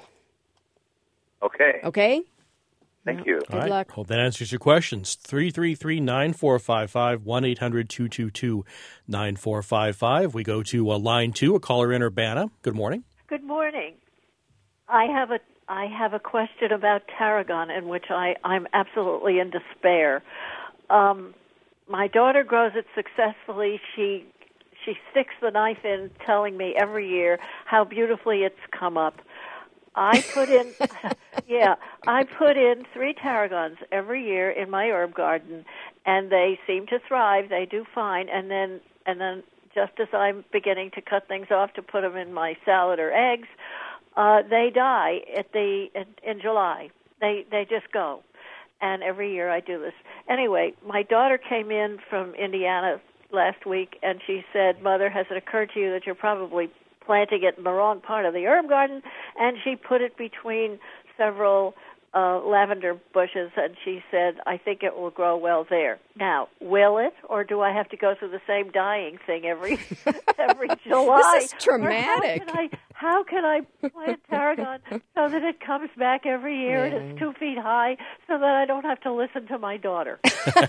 Okay. Okay? Thank you. Good All right. luck. Hope that answers your questions. three three three, nine four five five, one eight hundred, two two two, nine four five five. We go to uh, line two, a caller in Urbana. Good morning. Good morning. I have a I have a question about tarragon in which I, I'm absolutely in despair. Um, my daughter grows it successfully. She she sticks the knife in, telling me every year how beautifully it's come up. I put in yeah, I put in three tarragons every year in my herb garden, and they seem to thrive. They do fine, and then and then just as I'm beginning to cut things off to put them in my salad or eggs, Uh, they die at the in, in July. They they just go, and every year I do this. Anyway, my daughter came in from Indiana last week, and she said, "Mother, has it occurred to you that you're probably planting it in the wrong part of the herb garden?" And she put it between several uh, lavender bushes, and she said, "I think it will grow well there." Now, will it, or do I have to go through the same dying thing every every July? This is traumatic. How can I, how can I plant tarragon so that it comes back every year Yeah. and it's two feet high, so that I don't have to listen to my daughter?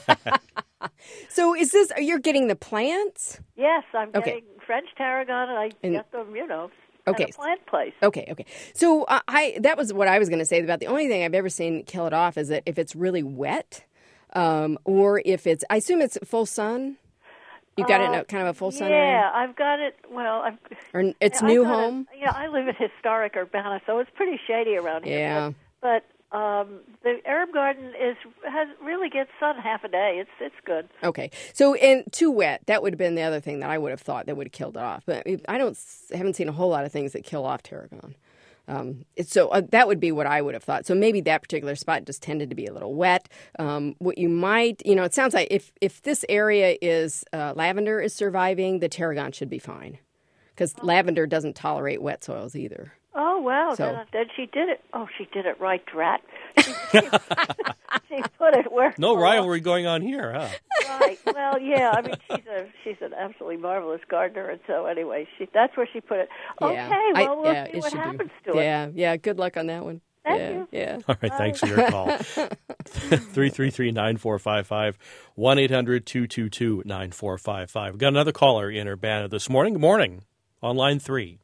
So is this, you're getting the plants? Yes, I'm Okay. getting French tarragon, and I And- get them, you know, Okay. at a plant place. Okay, okay. So uh, I that was what I was going to say about the only thing I've ever seen kill it off is that if it's really wet, um, or if it's, I assume it's full sun. You got it in Uh, a, kind of a full sun Yeah, area? I've got it. Well, I've. Or it's I've new got home? A, yeah, I live in historic Urbana, so it's pretty shady around here. Yeah. But, but Um, the herb garden is has really gets sun half a day. It's it's good. Okay, so and too wet. That would have been the other thing that I would have thought that would have killed it off. But I don't haven't seen a whole lot of things that kill off tarragon. Um, it's, so uh, that would be what I would have thought. So maybe that particular spot just tended to be a little wet. Um, what you might, you know, it sounds like if if this area is uh, lavender is surviving, the tarragon should be fine because oh. lavender doesn't tolerate wet soils either. Oh, wow. So, then, then she did it. Oh, she did it right, Drat. She, she, she put it where... No rivalry going on here, huh? Right. Well, yeah. I mean, she's a she's an absolutely marvelous gardener, and so anyway, she that's where she put it. Yeah. Okay, well, I, we'll yeah, see what happens be. to it. Yeah, yeah. Good luck on that one. Thank yeah, you. Yeah. All right, thanks for your call. three three three, nine four five five, one eight hundred, two two two, nine four five five. We've got another caller in Urbana this morning. Good morning. On line three.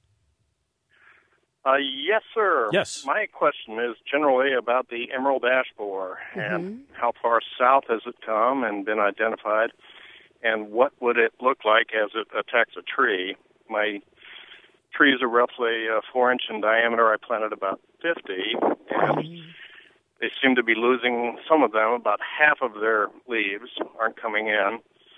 Uh, yes, sir. Yes. My question is generally about the emerald ash borer Mm-hmm. and how far south has it come and been identified, and what would it look like as it attacks a tree? My trees are roughly uh, four inch in diameter. I planted about fifty, and they seem to be losing some of them. About half of their leaves aren't coming in,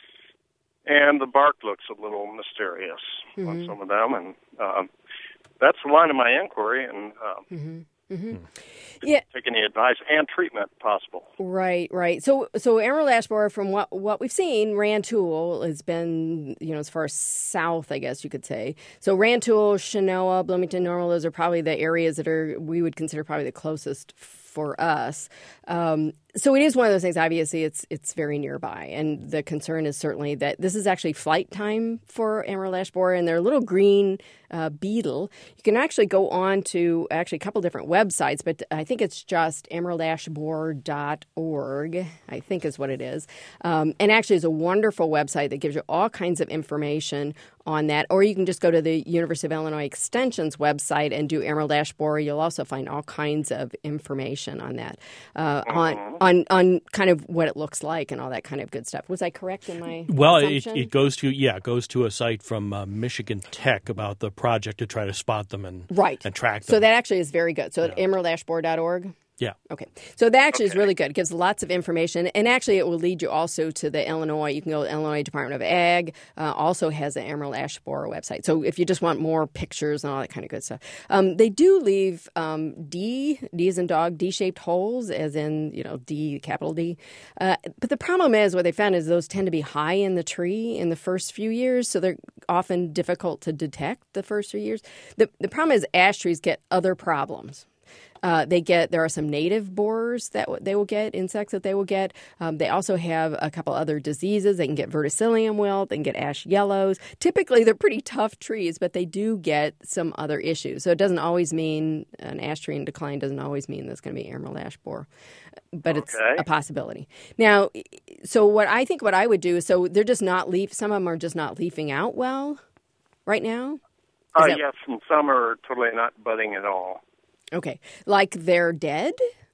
and the bark looks a little mysterious mm-hmm. on some of them, and uh, that's the line of my inquiry, and uh, mm-hmm. Mm-hmm. Yeah. take any advice and treatment possible. Right, right. So, so emerald ash borer, from what what we've seen, Rantoul has been, you know, as far south, I guess you could say. So, Rantoul, Chenoa, Bloomington Normal, those are probably the areas that are we would consider probably the closest for us. Um, so it is one of those things. Obviously, it's it's very nearby, and the concern is certainly that this is actually flight time for emerald ash borer, and they're a little green uh, beetle. You can actually go on to actually a couple different websites, but I think it's just emerald ash borer dot org, I think is what it is. Um, and actually, it's a wonderful website that gives you all kinds of information on that. Or you can just go to the University of Illinois Extension's website and do emerald ash borer. You'll also find all kinds of information on that, uh, on on on kind of what it looks like and all that kind of good stuff. Was I correct in my well? assumption? It, it goes to yeah, it goes to a site from uh, Michigan Tech about the project to try to spot them and right. and track them. So that actually is very good. So yeah. emerald ash borer dot org. Yeah. Okay. So that actually okay. is really good. It gives lots of information. And actually, it will lead you also to the Illinois. You can go to the Illinois Department of Ag. Uh, also has an emerald ash borer website. So if you just want more pictures and all that kind of good stuff. Um, they do leave um, D, D as in dog, D-shaped holes, as in, you know, D, capital D. Uh, but the problem is what they found is those tend to be high in the tree in the first few years. So they're often difficult to detect the first few years. The, the problem is ash trees get other problems. Uh, they get there are some native borers that w- they will get, insects that they will get. Um, they also have a couple other diseases. They can get verticillium wilt. They can get ash yellows. Typically, they're pretty tough trees, but they do get some other issues. So it doesn't always mean an ash tree in decline doesn't always mean there's going to be emerald ash borer, but it's okay. a possibility. Now, so what I think what I would do is so they're just not leaf. Some of them are just not leafing out well right now. Uh, that- yes, and some are totally not budding at all. Okay. Like they're dead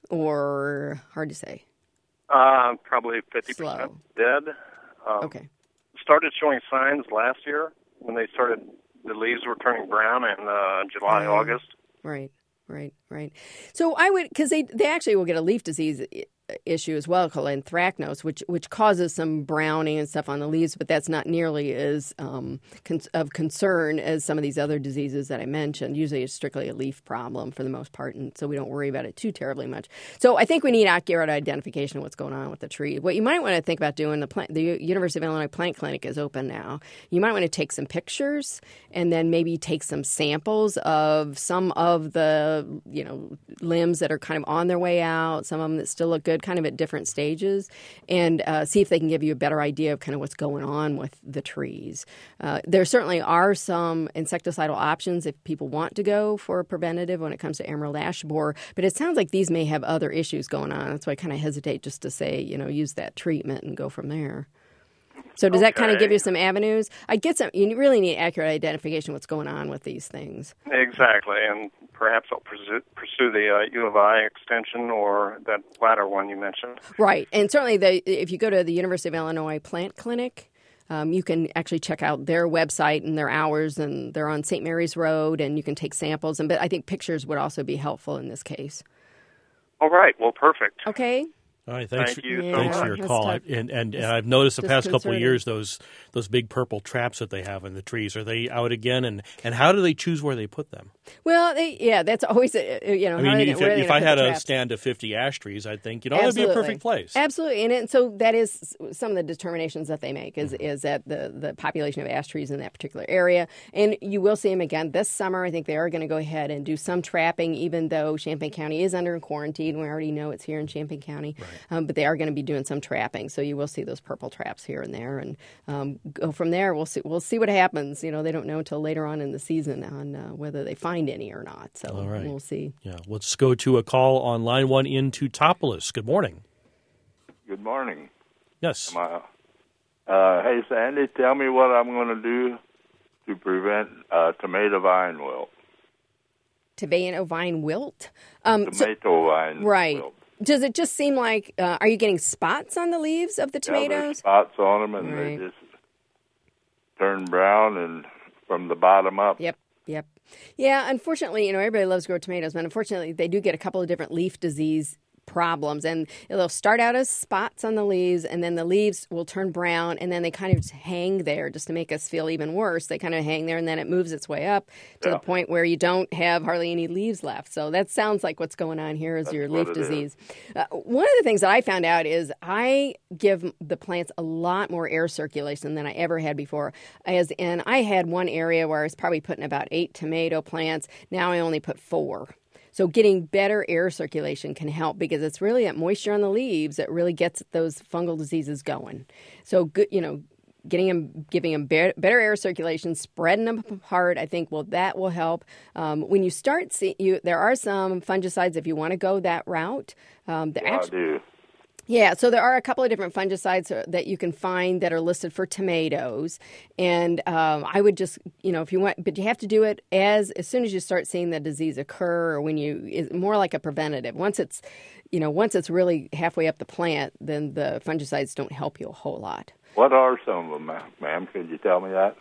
or hard to say? Uh, probably fifty percent Slow. dead. Um, Okay. Started showing signs last year when they started, the leaves were turning brown in uh, July, Uh, August. Right, right, right. So I would, because they, they actually will get a leaf disease i- issue as well called anthracnose, which which causes some browning and stuff on the leaves, but that's not nearly as um, con- of concern as some of these other diseases that I mentioned. Usually it's strictly a leaf problem for the most part, and so we don't worry about it too terribly much. So I think we need accurate identification of what's going on with the tree. What you might want to think about doing, the plant, the University of Illinois Plant Clinic is open now. You might want to take some pictures and then maybe take some samples of some of the, you know, limbs that are kind of on their way out, some of them that still look good, kind of at different stages, and uh, see if they can give you a better idea of kind of what's going on with the trees. Uh, there certainly are some insecticidal options if people want to go for a preventative when it comes to emerald ash borer, but it sounds like these may have other issues going on. That's why I kind of hesitate just to say, you know, use that treatment and go from there. So does that kind of Okay. give you some avenues? I get some. You really need accurate identification of what's going on with these things. Exactly, and perhaps I'll pursue, pursue the uh, U of I extension or that latter one you mentioned. Right, and certainly the, if you go to the University of Illinois Plant Clinic, um, you can actually check out their website and their hours, and they're on Saint Mary's Road, and you can take samples. And but I think pictures would also be helpful in this case. All right. Well, perfect. Okay. All right, thanks. Thank for, you so thanks for much. your call. That's tough. And, and and I've noticed the past couple of Disconcerting. years those those big purple traps that they have in the trees. Are they out again? And, and how do they choose where they put them? Well, they, yeah, that's always a, you know. I how are mean, they if, gonna- where are they if gonna I put had the a traps? stand of fifty ash trees, I'd think, you know, that'd be a Absolutely. perfect place. Absolutely, and, and so that is some of the determinations that they make is Mm-hmm. is that the the population of ash trees in that particular area, and you will see them again this summer. I think they are going to go ahead and do some trapping, even though Champaign County is under quarantine. We already know it's here in Champaign County, right. um, but they are going to be doing some trapping. So you will see those purple traps here and there, and um, go from there. We'll see. We'll see what happens. You know, they don't know until later on in the season on uh, whether they find any or not. So All right. we'll see. Yeah, let's go to a call on line one in Teutopolis. Good morning. Good morning. Yes. Am I- Uh, hey, Sandy, tell me what I'm going to do to prevent uh, tomato vine wilt. Tomato vine wilt. Um, so- Tomato vine right. wilt. Does it just seem like, uh, are you getting spots on the leaves of the Yeah, there's tomatoes? spots on them, and Right. they just turn brown and from the bottom up. Yep, yep. Yeah, unfortunately, you know, everybody loves grow tomatoes, but unfortunately, they do get a couple of different leaf disease problems, and they'll start out as spots on the leaves, and then the leaves will turn brown, and then they kind of just hang there just to make us feel even worse. They kind of hang there, and then it moves its way up to Yeah. the point where you don't have hardly any leaves left. So that sounds like what's going on here is That's your what leaf it disease. Uh, one of the things that I found out is I give the plants a lot more air circulation than I ever had before. As in, I had one area where I was probably putting about eight tomato plants. Now I only put four. So getting better air circulation can help because it's really that moisture on the leaves that really gets those fungal diseases going. So good, you know, getting them, giving them better, better air circulation, spreading them apart. I think well that will help. Um, when you start see, you there are some fungicides if you want to go that route. Um, Yeah, I do. Yeah, so there are a couple of different fungicides that you can find that are listed for tomatoes, and um, I would just, you know, if you want, but you have to do it as as soon as you start seeing the disease occur, or when you, it's more like a preventative. Once it's, you know, once it's really halfway up the plant, then the fungicides don't help you a whole lot. What are some of them, ma- ma'am? Could you tell me that?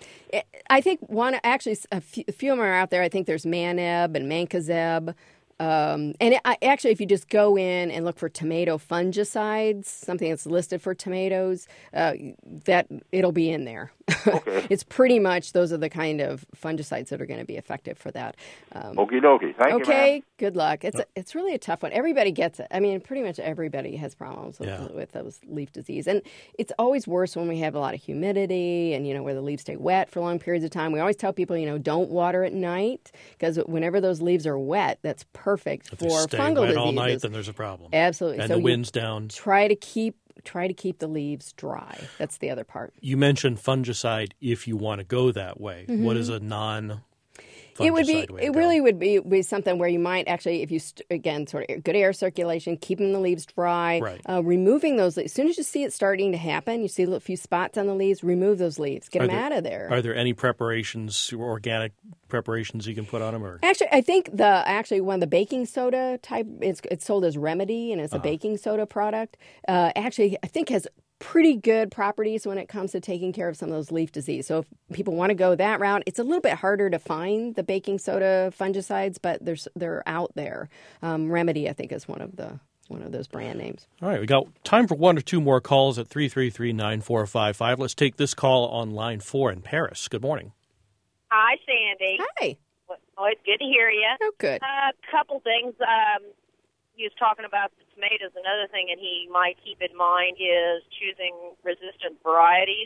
I think one, actually, a few, a few of them are out there. I think there's Maneb and Mancozeb. Um, and it, I, actually, if you just go in and look for tomato fungicides, something that's listed for tomatoes, uh, that it'll be in there. Okay. It's pretty much those are the kind of fungicides that are going to be effective for that. Um, Okie dokie. Thank you, okay, ma'am. good luck. It's a, it's really a tough one. Everybody gets it. I mean, pretty much everybody has problems with, Yeah. with those leaf disease, and it's always worse when we have a lot of humidity and you know where the leaves stay wet for long periods of time. We always tell people, you know, don't water at night because whenever those leaves are wet, that's perfect If for they stay fungal wet diseases. all night, then there's a problem. Absolutely. And so the you wind's down. Try to keep try to keep the leaves dry. That's the other part. You mentioned fungicide if you want to go that way. Mhm. What is a non It would be. way to It go? really would be, be something where you might actually, if you st- again, sort of good air circulation, keeping the leaves dry, Right. uh, removing those leaves. As soon as you see it starting to happen, you see a few spots on the leaves, remove those leaves, get Are them there- out of there. Are there any preparations, organic preparations you can put on them? Or Actually, I think the actually one of the baking soda type, it's it's sold as Remedy, and it's a Uh-huh. baking soda product. Uh, actually, I think has pretty good properties when it comes to taking care of some of those leaf disease. So if people want to go that route, it's a little bit harder to find the baking soda fungicides, but there's they're out there. Um, Remedy, I think, is one of the one of those brand names. All right, we got time for one or two more calls at three three three, nine four five five. Let's take this call on line four in Paris. Good morning. Hi, Sandy. Hi. Oh, it's good to hear you. Oh, good. A uh, couple things. Um, he was talking about the tomatoes. Another thing that he might keep in mind is choosing resistant varieties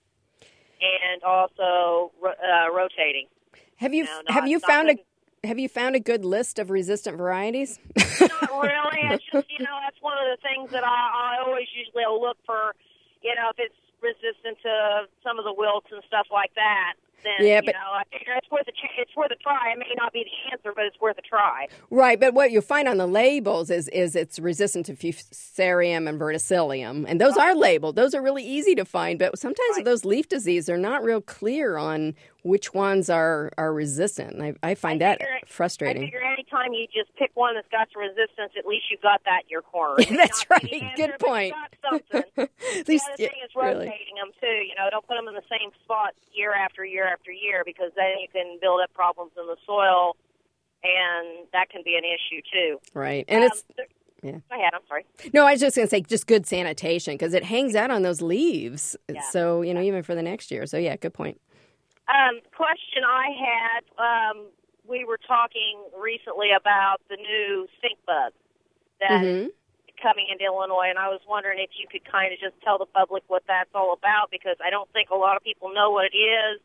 and also ro- uh, rotating. Have you, You know, have not- you not found a putting- have you found a good list of resistant varieties? Not really. It's just, you know, that's one of the things that I, I always usually will look for, you know, if it's resistant to some of the wilts and stuff like that. Then, Yeah, you but- know, I figure it's worth a ch- it's worth a try. It may not be the answer, but it's worth a try. Right, but what you find on the labels is is it's resistant to Fusarium and Verticillium, and those are labeled. Those are really easy to find, but sometimes with those leaf disease, they're not real clear on which ones are, are resistant. And I, I find that figure- frustrating. I figure anytime you just pick one that's got some resistance, at least you've got that in your corner. It may That's not be the right. answer, Good but you point. got something. At least, the other thing is yeah, really. rotating them too. You know, don't put them in the same spot year after year after year because then you can build up problems in the soil, and that can be an issue too. Right, and Um, it's the, Yeah. Go ahead. I'm sorry. No, I was just going to say just good sanitation because it hangs out on those leaves. Yeah. So, you know, even for the next year. So, yeah, good point. Um, question I had, um, we were talking recently about the new stink bug that's Mm-hmm. coming into Illinois, and I was wondering if you could kind of just tell the public what that's all about, because I don't think a lot of people know what it is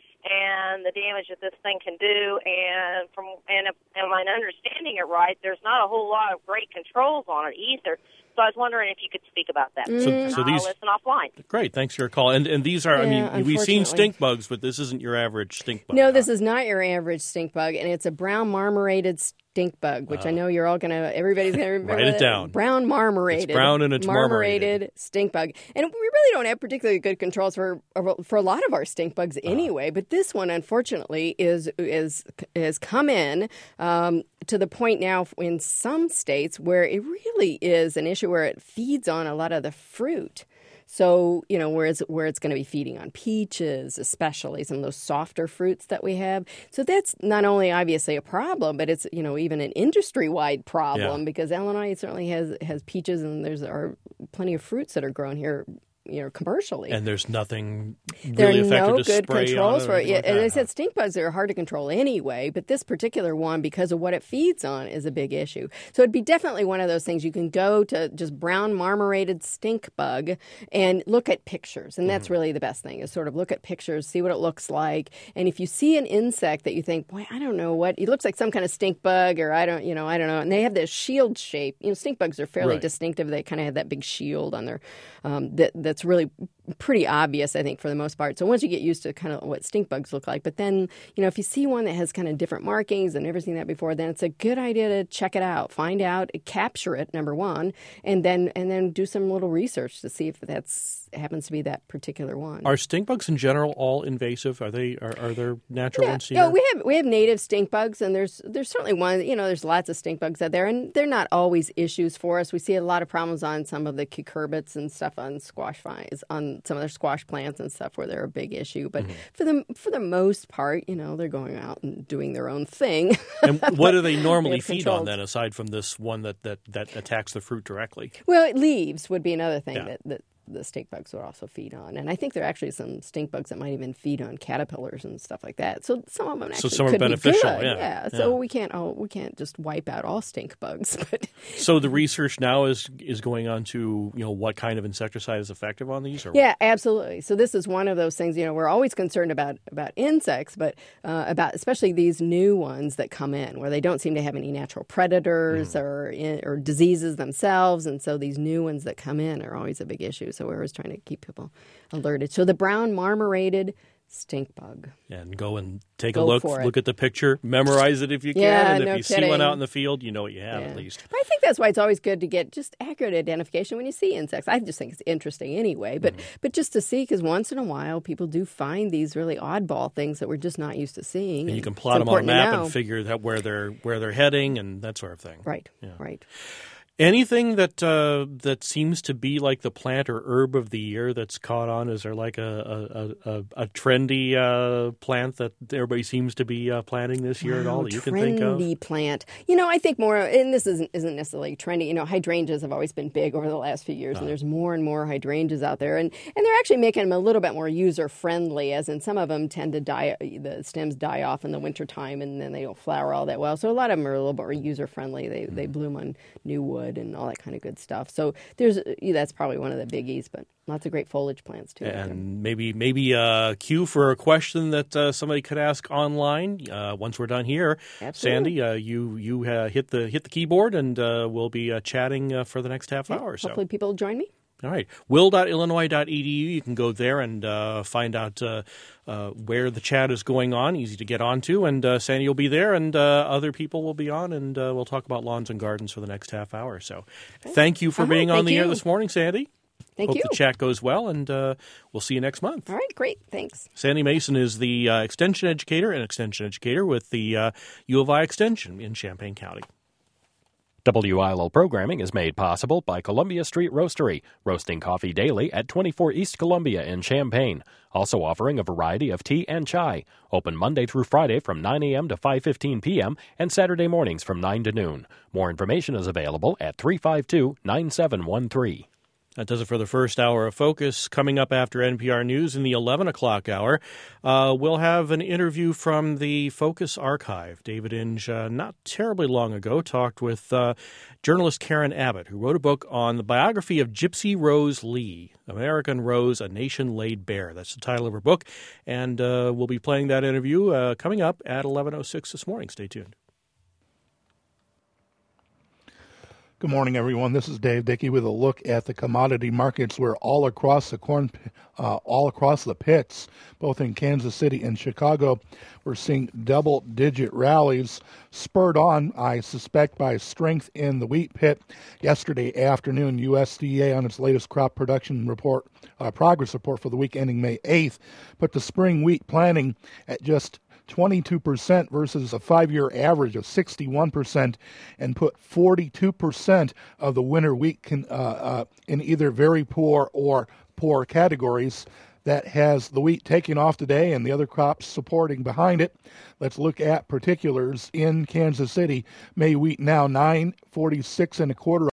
and the damage that this thing can do. And from and if, am I understanding it right, there's not a whole lot of great controls on it either. So I was wondering if you could speak about that. So, And so I'll these listen offline. Great, thanks for your call. And and these are, I Yeah, mean, we've seen unfortunately. stink bugs, but this isn't your average stink bug. No, this is not your average stink bug, and it's a brown marmorated stink bug, which I know you're all going to, everybody's going to remember. Write it that. down. Brown marmorated. It's brown and it's marmorated. stink bug. And we really don't have particularly good controls for for a lot of our stink bugs anyway, but this one, unfortunately, is is has come in um, to the point now in some states where it really is an issue where it feeds on a lot of the fruit. So, you know, where it's, where it's going to be feeding on peaches, especially some of those softer fruits that we have. So that's not only obviously a problem, but it's, you know, even an industry-wide problem Yeah. because Illinois certainly has, has peaches and there's are plenty of fruits that are grown here, you know, commercially. And there's nothing There really are effective no to good spray controls on for it. it. Yeah, Like as I that, said, stink bugs are hard to control anyway, but this particular one, because of what it feeds on, is a big issue. So it'd be definitely one of those things. You can go to just brown marmorated stink bug and look at pictures, and that's Mm-hmm. really the best thing, is sort of look at pictures, see what it looks like, and if you see an insect that you think, boy, I don't know what, it looks like some kind of stink bug, or I don't, you know, I don't know, and they have this shield shape. You know, stink bugs are fairly Right. distinctive. They kind of have that big shield on their, um, that that's really pretty obvious, I think, for the most part. So once you get used to kind of what stink bugs look like, but then, you know, if you see one that has kind of different markings and never seen that before, then it's a good idea to check it out, find out, capture it, number one, and then and then do some little research to see if that's happens to be that particular one. Are stink bugs in general all invasive? Are they? Are, are there natural Yeah, ones here? no, we have we have native stink bugs, and there's there's certainly one. You know, there's lots of stink bugs out there, and they're not always issues for us. We see a lot of problems on some of the cucurbits and stuff on squash vines, on some of their squash plants and stuff where they're a big issue. But Mm-hmm. for the for the most part, you know, they're going out and doing their own thing. And what do they But normally have feed controls. on then, aside from this one that, that, that attacks the fruit directly? Well, leaves would be another thing Yeah. that, that the stink bugs would also feed on. And I think there are actually some stink bugs that might even feed on caterpillars and stuff like that. So some of them So actually some are could beneficial, be good. yeah. So Yeah. we can't oh, we can't just wipe out all stink bugs. But So the research now is is going on to, you know, what kind of insecticide is effective on these? Or yeah, absolutely. So this is one of those things, you know, we're always concerned about, about insects, but uh, about especially these new ones that come in where they don't seem to have any natural predators Mm. or in, or diseases themselves. And so these new ones that come in are always a big issue. So we're always trying to keep people alerted. So the brown marmorated stink bug. And go and take Go a look, for it. look at the picture, memorize it if you can, Yeah, and if no you see one kidding. out in the field, you know what you have Yeah. at least. But I think that's why it's always good to get just accurate identification when you see insects. I just think it's interesting anyway, but Mm-hmm. but just to see, because once in a while people do find these really oddball things that we're just not used to seeing. And you can it's plot them on a important to map know. and figure out where they're where they're heading and that sort of thing. Right, Yeah. right. Anything that uh, that seems to be like the plant or herb of the year that's caught on? Is there like a a, a, a trendy uh, plant that everybody seems to be uh, planting this year at all that you can think of? Trendy plant. You know, I think more, and this isn't, isn't necessarily trendy. You know, hydrangeas have always been big over the last few years, Uh-huh. and there's more and more hydrangeas out there. And, and they're actually making them a little bit more user-friendly, as in some of them tend to die, the stems die off in the wintertime, and then they don't flower all that well. So a lot of them are a little bit more user-friendly. They, they bloom on new wood and all that kind of good stuff. So there's that's probably one of the biggies, but lots of great foliage plants, too. out there. And maybe maybe a cue for a question that uh, somebody could ask online uh, once we're done here. Absolutely. Sandy, uh, you you uh, hit the hit the keyboard, and uh, we'll be uh, chatting uh, for the next half hour or so. Hopefully people will join me. All right. will dot illinois dot e d u. You can go there and uh, find out uh, uh, where the chat is going on. Easy to get onto. And uh, Sandy will be there, and uh, other people will be on, and uh, we'll talk about lawns and gardens for the next half hour. So thank you for Uh-huh, being on thank the air you. this morning, Sandy. Thank Hope you. the chat goes well, and uh, we'll see you next month. All right, great. Thanks. Sandy Mason is the uh, extension educator and extension educator with the uh, U of I Extension in Champaign County. W I L L programming is made possible by Columbia Street Roastery, roasting coffee daily at twenty-four East Columbia in Champaign. Also offering a variety of tea and chai. Open Monday through Friday from nine a.m. to five fifteen p.m. and Saturday mornings from nine to noon. More information is available at three five two, nine seven one three. That does it for the first hour of Focus. Coming up after N P R News in the eleven o'clock hour, uh, we'll have an interview from the Focus archive. David Inge, uh, not terribly long ago, talked with uh, journalist Karen Abbott, who wrote a book on the biography of Gypsy Rose Lee, American Rose, A Nation Laid Bare. That's the title of her book, and uh, we'll be playing that interview uh, coming up at eleven oh six this morning. Stay tuned. Good morning, everyone. This is Dave Dickey with a look at the commodity markets. We're all across the corn, uh, all across the pits, both in Kansas City and Chicago. We're seeing double-digit rallies spurred on, I suspect, by strength in the wheat pit. Yesterday afternoon, U S D A on its latest crop production report, uh, progress report for the week ending May eighth, put the spring wheat planting at just twenty-two percent versus a five-year average of sixty-one percent, and put forty-two percent of the winter wheat can, uh, uh, in either very poor or poor categories. That has the wheat taking off today and the other crops supporting behind it. Let's look at particulars in Kansas City. May wheat now nine forty-six and a quarter.